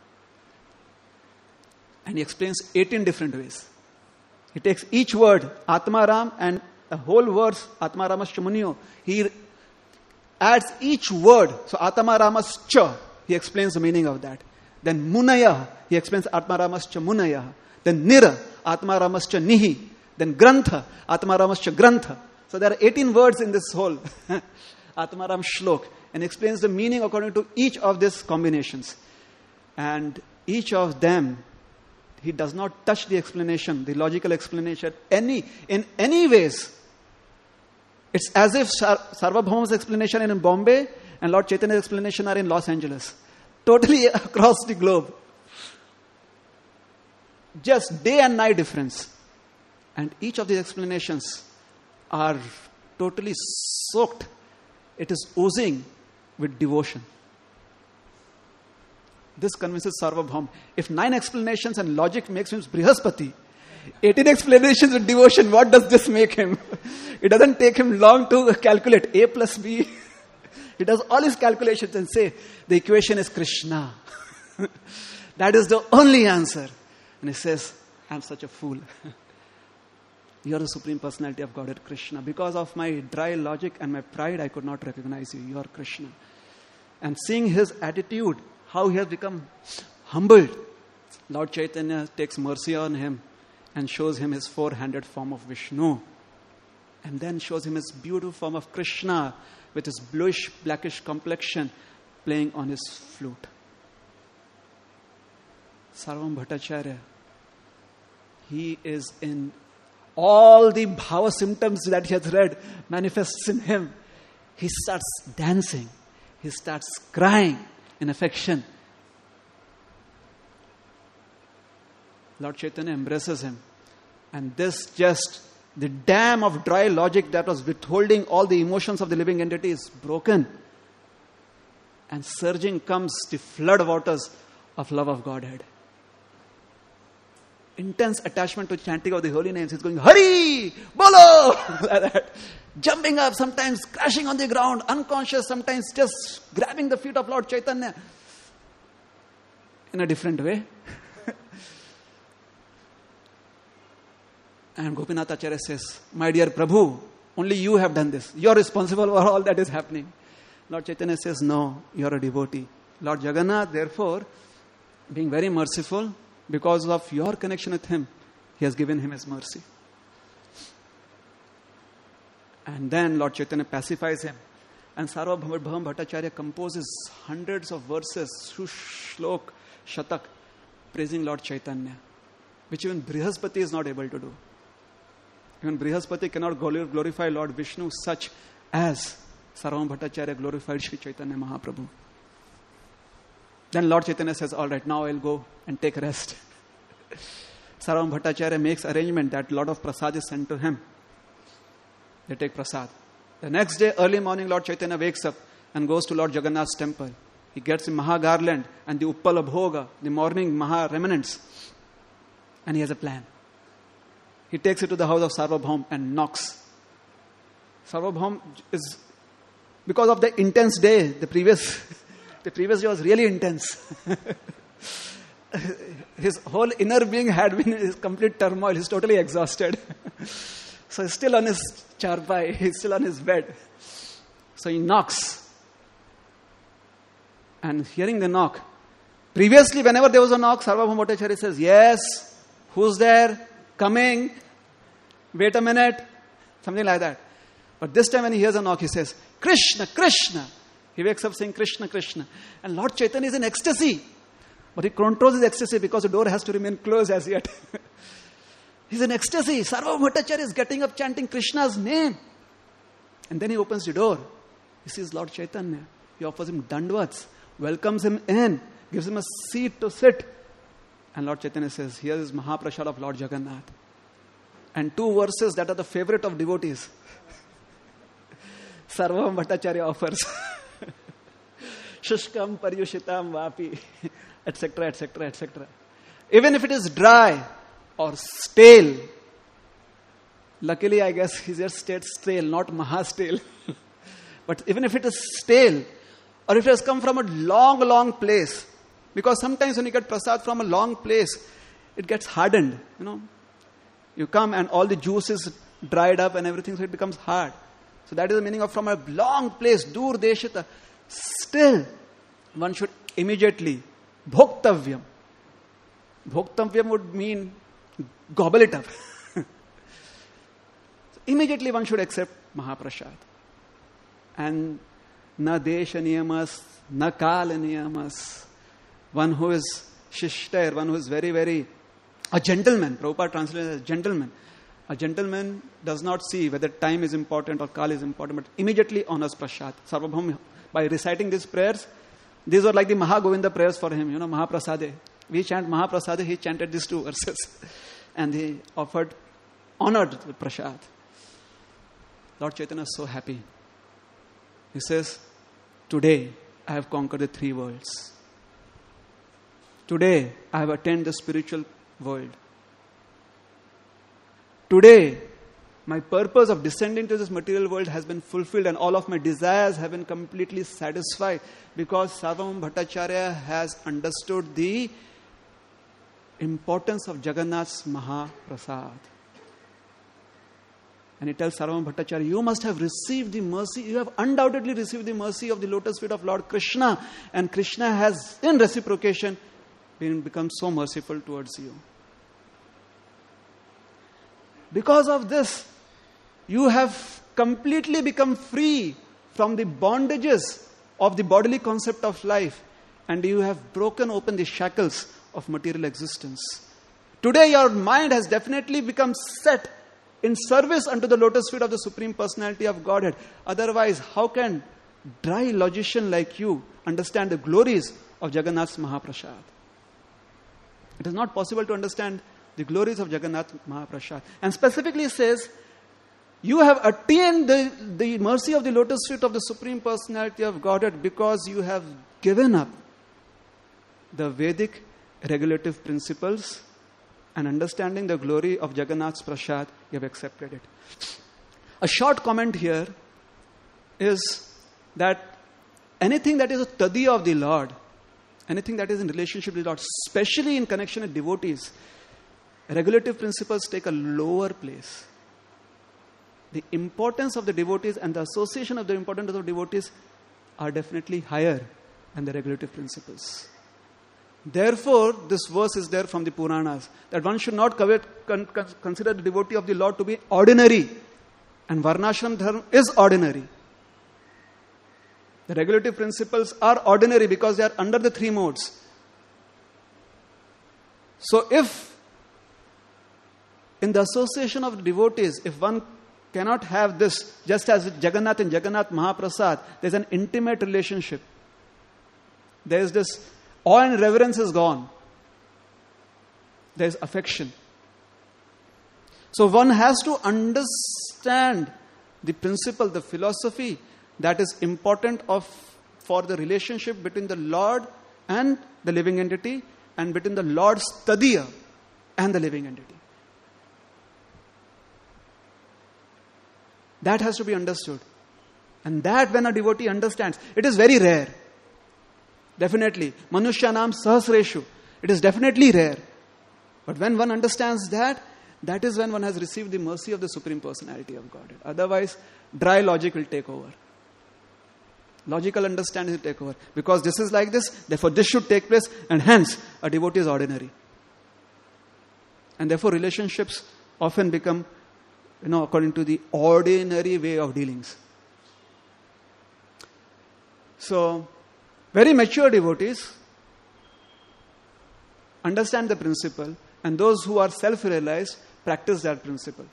And he explains eighteen different ways. He takes each word, Atmaram, and a whole verse, Atmaramascha Munyo. He adds each word. So Atmaramascha, he explains the meaning of that. Then Munaya, he explains Atmaramascha Munaya. Then Nira, Atmaramascha Nihi. Then Grantha, Atmaramascha Grantha. So there are eighteen words in this whole Atmaram Shlok. And explains the meaning according to each of these combinations. And each of them, he does not touch the explanation, the logical explanation, any in any ways. It's as if Sar- Sarvabhauma's explanation are in Bombay and Lord Chaitanya's explanation are in Los Angeles. Totally across the globe. Just day and night difference. And each of these explanations are totally soaked. It is oozing with devotion. This convinces Sarvabhaum. If nine explanations and logic makes him Brihaspati, eighteen explanations with devotion, what does this make him? It doesn't take him long to calculate A plus B. He does all his calculations and say, the equation is Krishna. That is the only answer. And he says, I'm such a fool. You are the Supreme Personality of Godhead, Krishna. Because of my dry logic and my pride, I could not recognize you. You are Krishna. And seeing his attitude, how he has become humbled, Lord Chaitanya takes mercy on him and shows him his four-handed form of Vishnu. And then shows him his beautiful form of Krishna with his bluish, blackish complexion playing on his flute. Sarvam Bhattacharya, he is in all the bhava symptoms that he has read manifests in him. He starts dancing. He starts crying in affection. Lord Chaitanya embraces him. And this just, the dam of dry logic that was withholding all the emotions of the living entity is broken. And surging comes the flood waters of love of Godhead. Intense attachment to chanting of the holy names. He's going, Hari! Bolo! Like that. Jumping up, sometimes crashing on the ground, unconscious, sometimes just grabbing the feet of Lord Chaitanya. In a different way. And Gopinath Acharya says, my dear Prabhu, only you have done this. You are responsible for all that is happening. Lord Chaitanya says, no, you are a devotee. Lord Jagannath, therefore, being very merciful, because of your connection with him, he has given him his mercy. And then Lord Chaitanya pacifies him. And Sarvabhaum Bhattacharya composes hundreds of verses, Shlok, Shatak, praising Lord Chaitanya, which even Brihaspati is not able to do. Even Brihaspati cannot glorify Lord Vishnu such as Sarvabhaum Bhattacharya glorified Sri Chaitanya Mahaprabhu. Then Lord Chaitanya says, all right, now I'll go and take rest. Sarvabhaum Bhattacharya makes arrangement that a lot of prasad is sent to him. They take prasad. The next day, early morning, Lord Chaitanya wakes up and goes to Lord Jagannath's temple. He gets the Maha garland and the Uppala Bhoga, the morning Maha remnants. And he has a plan. He takes it to the house of Sarvabhaum and knocks. Sarvabhaum is, because of the intense day, the previous... The previous day was really intense. His whole inner being had been in complete turmoil. He's totally exhausted. So he's still on his charpai. He's still on his bed. So he knocks. And hearing the knock. Previously, whenever there was a knock, Sarvabhaum Bhattacharya says, yes, who's there? Coming. Wait a minute. Something like that. But this time when he hears a knock, he says, Krishna, Krishna. He wakes up saying, Krishna, Krishna. And Lord Chaitanya is in ecstasy. But he controls his ecstasy because the door has to remain closed as yet. He's in ecstasy. Sarvabhauma Bhattacharya is getting up chanting Krishna's name. And then he opens the door. He sees Lord Chaitanya. He offers him dandavats, welcomes him in, gives him a seat to sit. And Lord Chaitanya says, here is Mahaprasad of Lord Jagannath. And two verses that are the favorite of devotees. Sarvabhauma Bhattacharya offers. Shushkam paryushitam vapi, et cetera, et cetera, et cetera. Even if it is dry or stale, luckily I guess he just stayed stale, not mahastale. But even if it is stale, or if it has come from a long, long place, because sometimes when you get prasad from a long place, it gets hardened, you know. You come and all the juice is dried up and everything, so it becomes hard. So that is the meaning of from a long place, dur deshita. Still, one should immediately, bhoktavyam. Bhoktavyam would mean gobble it up. So immediately one should accept Mahaprasad. And na desha niyamas, na kala niyamas. One who is shishtair, one who is very, very, a gentleman. Prabhupada translated as gentleman. A gentleman does not see whether time is important or kala is important, but immediately honors prasad. Sarvabhauma, by reciting these prayers, these were like the Mahagovinda prayers for him, you know, Mahaprasade. We chant Mahaprasade, he chanted these two verses. And he offered, honored the prasad. Lord Chaitanya is so happy. He says, today I have conquered the three worlds. Today I have attained the spiritual world. Today, my purpose of descending to this material world has been fulfilled and all of my desires have been completely satisfied because Sarvabhauma Bhattacharya has understood the importance of Jagannath's Mahaprasad. And he tells Sarvabhauma Bhattacharya, you must have received the mercy, you have undoubtedly received the mercy of the lotus feet of Lord Krishna, and Krishna has, in reciprocation, been become so merciful towards you. Because of this, you have completely become free from the bondages of the bodily concept of life, and you have broken open the shackles of material existence. Today your mind has definitely become set in service unto the lotus feet of the Supreme Personality of Godhead. Otherwise, how can dry logician like you understand the glories of Jagannath's Mahaprasad? It is not possible to understand the glories of Jagannath Mahaprasad. And specifically says, you have attained the, the mercy of the lotus feet of the Supreme Personality of Godhead because you have given up the Vedic regulative principles and understanding the glory of Jagannath's Prasad, you have accepted it. A short comment here is that anything that is a tadiya of the Lord, anything that is in relationship with the Lord, especially in connection with devotees, regulative principles take a lower place. The importance of the devotees and the association of the importance of the devotees are definitely higher than the regulative principles. Therefore, this verse is there from the Puranas, that one should not covet, con, con, consider the devotee of the Lord to be ordinary. And Varnashram Dharma is ordinary. The regulative principles are ordinary because they are under the three modes. So if in the association of devotees, if one cannot have this, just as with Jagannath and Jagannath Mahaprasad, there is an intimate relationship. There is this awe and reverence is gone. There is affection. So one has to understand the principle, the philosophy that is important of for the relationship between the Lord and the living entity, and between the Lord's tadiya and the living entity. That has to be understood. And that when a devotee understands, it is very rare. Definitely. Manushyanam sahasreshu. It is definitely rare. But when one understands that, that is when one has received the mercy of the Supreme Personality of Godhead. Otherwise, dry logic will take over. Logical understanding will take over. Because this is like this, therefore this should take place, and hence a devotee is ordinary. And therefore relationships often become, you know, according to the ordinary way of dealings. So, very mature devotees understand the principle, and those who are self-realized, practice that principle.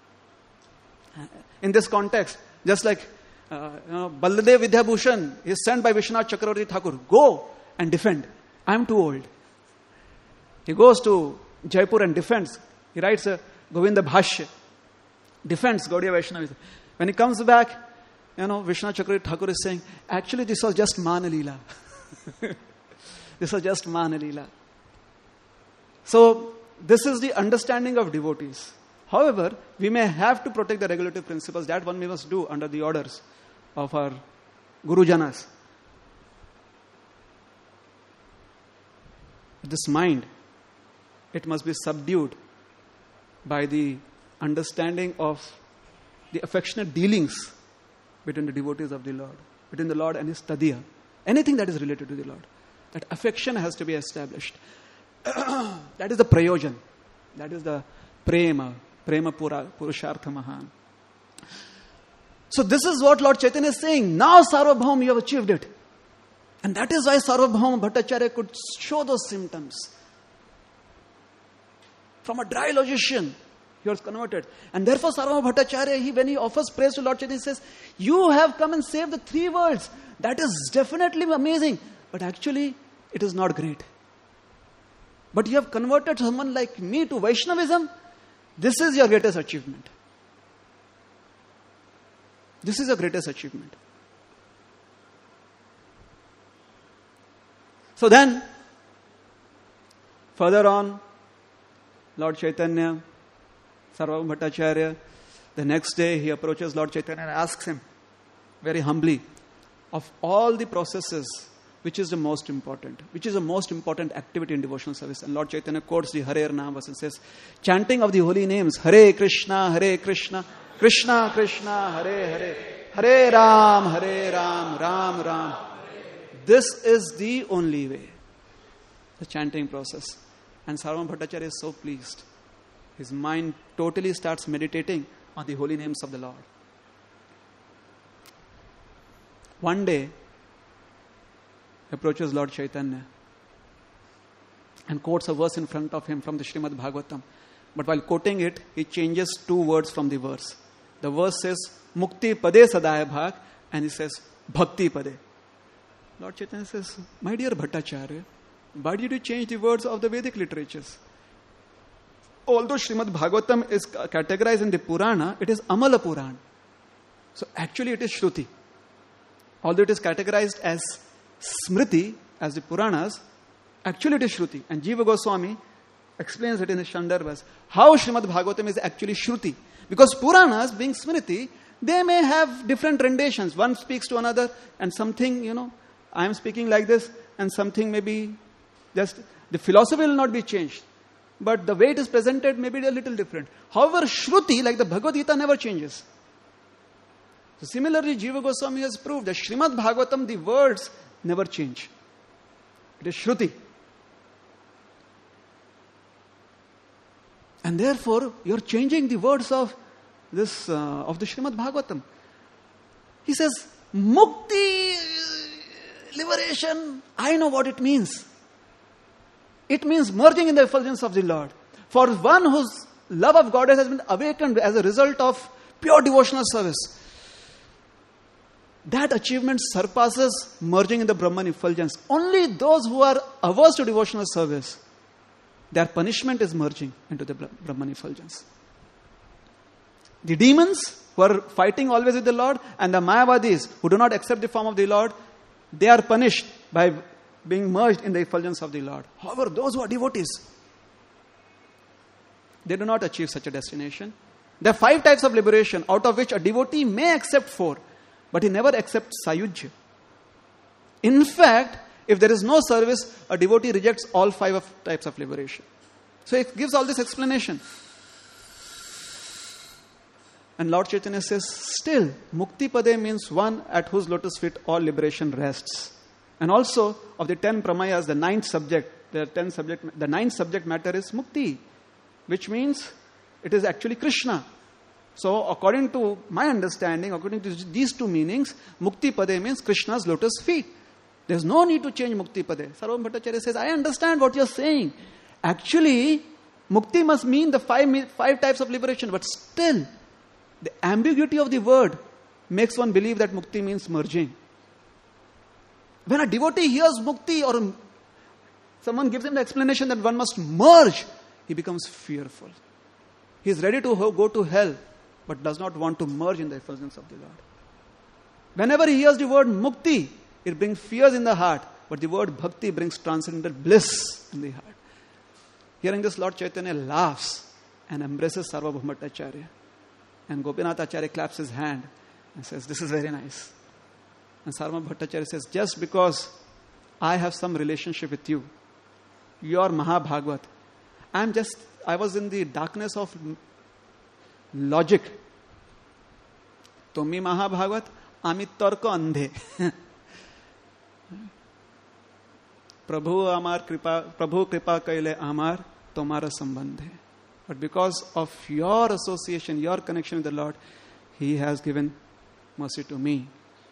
In this context, just like uh, you know, Balladev Vidyabhushan is sent by Vishwanath Chakravarti Thakur, go and defend. I am too old. He goes to Jaipur and defends. He writes a Govinda Bhashya, defends Gaudiya Vaishnavism. When he comes back, you know, Vishwanath Chakravarti Thakur is saying, actually this was just Manalila. This was just Manalila. So, this is the understanding of devotees. However, we may have to protect the regulative principles. That one we must do under the orders of our Guru Janas. This mind, it must be subdued by the understanding of the affectionate dealings between the devotees of the Lord, between the Lord and His tadiya. Anything that is related to the Lord. That affection has to be established. That is the prayojan. That is the prema. Prema pura, purushartha mahan. So this is what Lord Chaitanya is saying. Now Sarvabhaum, you have achieved it. And that is why Sarvabhaum Bhattacharya could show those symptoms. From a dry logician, he was converted. And therefore Sarvabhaum Bhattacharya, he, when he offers praise to Lord Chaitanya, he says, you have come and saved the three worlds. That is definitely amazing. But actually, it is not great. But you have converted someone like me to Vaishnavism. This is your greatest achievement. This is your greatest achievement. So then, further on, Lord Chaitanya, Sarvabhaum Bhattacharya, the next day he approaches Lord Chaitanya and asks him very humbly, of all the processes, which is the most important? Which is the most important activity in devotional service? And Lord Chaitanya quotes the Hare Nam verse and says, chanting of the holy names, Hare Krishna, Hare Krishna, Krishna Krishna, Hare Hare, Hare Ram, Hare Ram, Ram Ram. This is the only way. The chanting process. And Sarvabhaum Bhattacharya is so pleased. His mind totally starts meditating on the holy names of the Lord. One day, approaches Lord Chaitanya and quotes a verse in front of him from the Srimad Bhagavatam. But while quoting it, he changes two words from the verse. The verse says, Mukti Pade Sadaya Bhag, and he says, Bhakti Pade. Lord Chaitanya says, my dear Bhattacharya, why did you change the words of the Vedic literatures? Although Srimad Bhagavatam is categorized in the Purana, it is Amala Purana. So actually it is Shruti. Although it is categorized as Smriti, as the Puranas, actually it is Shruti. And Jiva Goswami explains it in his Shandarbhas. How Srimad Bhagavatam is actually Shruti. Because Puranas, being Smriti, they may have different renditions. One speaks to another, and something, you know, I am speaking like this, and something may be just, the philosophy will not be changed. But the way it is presented may be a little different. However, Shruti, like the Bhagavad Gita, never changes. So similarly, Jiva Goswami has proved that Srimad Bhagavatam, the words never change. It is Shruti. And therefore, you are changing the words of this uh, of the Srimad Bhagavatam. He says, Mukti, liberation, I know what it means. It means merging in the effulgence of the Lord. For one whose love of Godhead has been awakened as a result of pure devotional service, that achievement surpasses merging in the Brahman effulgence. Only those who are averse to devotional service, their punishment is merging into the Brahman effulgence. The demons who are fighting always with the Lord, and the Mayavadis who do not accept the form of the Lord, they are punished by being merged in the effulgence of the Lord. However, those who are devotees, they do not achieve such a destination. There are five types of liberation, out of which a devotee may accept four. But he never accepts sayujya. In fact, if there is no service, a devotee rejects all five of types of liberation. So it gives all this explanation. And Lord Chaitanya says, still, Mukti Pade means one at whose lotus feet all liberation rests. And also, of the ten pramayas, the ninth subject, the ten subject, the ninth subject matter is Mukti, which means it is actually Krishna. So, according to my understanding, according to these two meanings, Mukti Pade means Krishna's lotus feet. There's no need to change Mukti Pade. Sarvabhaum Bhattacharya says, I understand what you're saying. Actually, Mukti must mean the five, five types of liberation, but still, the ambiguity of the word makes one believe that mukti means merging. When a devotee hears mukti or someone gives him the explanation that one must merge, he becomes fearful. He is ready to go to hell, but does not want to merge in the effulgence of the Lord. Whenever he hears the word mukti, it brings fears in the heart, but the word bhakti brings transcendental bliss in the heart. Hearing this, Lord Chaitanya laughs and embraces Sarvabhauma Bhattacharya. And Gopinath Acharya claps his hand and says, this is very nice. And Sarvabhauma Bhattacharya says, just because I have some relationship with you, you are Mahabhagavat. I am just, I was in the darkness of logic. Tummi Mahabhagavat, ami tarka andhe. Prabhu amar kripa, Prabhu kripa kaile amar tomara sambandhe. But because of your association, your connection with the Lord, He has given mercy to me.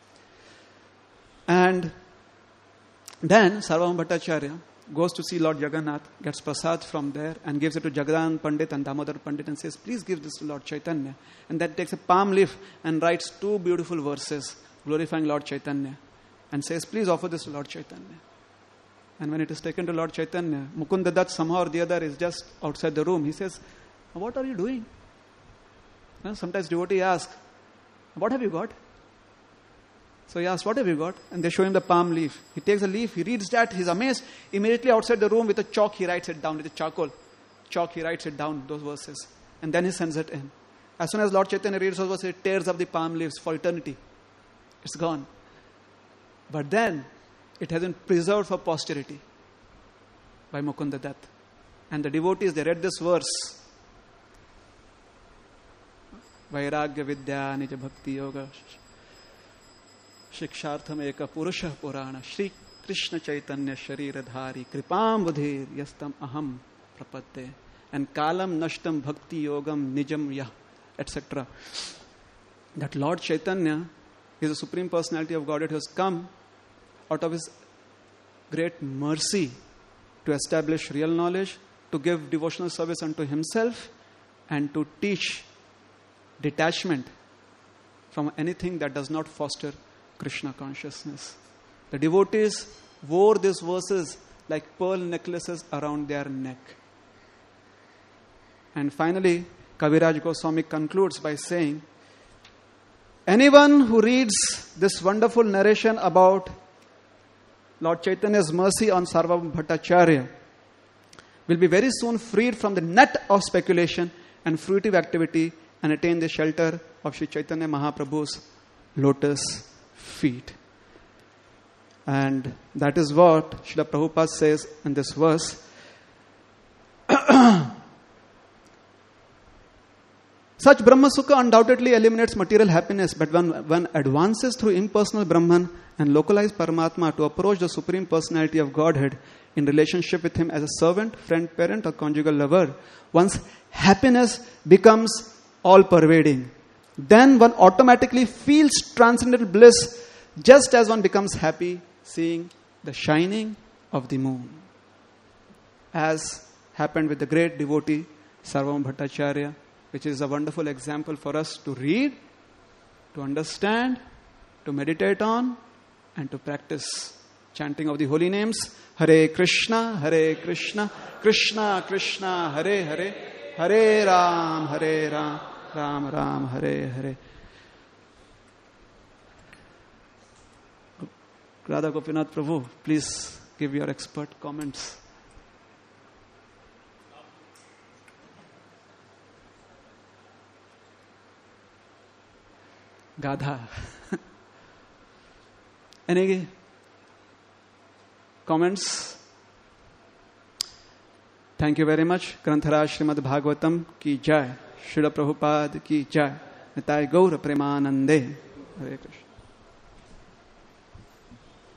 And then Sarvabhauma Bhattacharya goes to see Lord Jagannath, gets prasad from there and gives it to Jagadanand Pandit and Damodar Pandit and says, please give this to Lord Chaitanya. And then takes a palm leaf and writes two beautiful verses glorifying Lord Chaitanya and says, please offer this to Lord Chaitanya. And when it is taken to Lord Chaitanya, Mukunda Dutt somehow or the other is just outside the room. He says, what are you doing? You know, sometimes devotee asks, what have you got? So he asks, what have you got? And they show him the palm leaf. He takes a leaf, he reads that, he's amazed. Immediately outside the room with a chalk, he writes it down with a charcoal. Chalk, he writes it down, those verses. And then he sends it in. As soon as Lord Chaitanya reads those verses, he tears up the palm leaves for eternity. It's gone. But then, it has been preserved for posterity by Mukunda Dutt. And the devotees, they read this verse. Vairagya Vidya Nija Bhakti Yoga Shikshartham Eka Purusha Purana Shri Krishna Chaitanya Sharira Dhari Kripam Budhir Yastam Aham Prapadde and Kalam Nashtam Bhakti Yogam Nijam Yah, et cetera. That Lord Chaitanya is the Supreme Personality of Godhead who has come out of His great mercy to establish real knowledge, to give devotional service unto Himself, and to teach detachment from anything that does not foster Krishna consciousness. The devotees wore these verses like pearl necklaces around their neck. And finally, Kaviraj Goswami concludes by saying, anyone who reads this wonderful narration about Lord Chaitanya's mercy on Sarvabhauma Bhattacharya will be very soon freed from the net of speculation and fruitive activity and attain the shelter of Sri Chaitanya Mahaprabhu's lotus feet. And that is what Srila Prabhupada says in this verse. Such Brahma Sukha undoubtedly eliminates material happiness, but when one advances through impersonal Brahman and localized Paramatma to approach the Supreme Personality of Godhead in relationship with Him as a servant, friend, parent or conjugal lover, one's happiness becomes all-pervading. Then one automatically feels transcendental bliss just as one becomes happy seeing the shining of the moon. As happened with the great devotee Sarvabhauma Bhattacharya, which is a wonderful example for us to read, to understand, to meditate on, and to practice. Chanting of the holy names, Hare Krishna, Hare Krishna, Krishna Krishna, Hare Hare, Hare Ram, Hare Ram, Ram Ram, Hare Hare. Radha Gopinath Prabhu, please give your expert comments. Gadha. Any comments? Thank you very much. Granthara Srimad Bhagavatam ki jai. Srila Prabhupada ki jai. Nitai Gaura Premanande. Hare Krishna.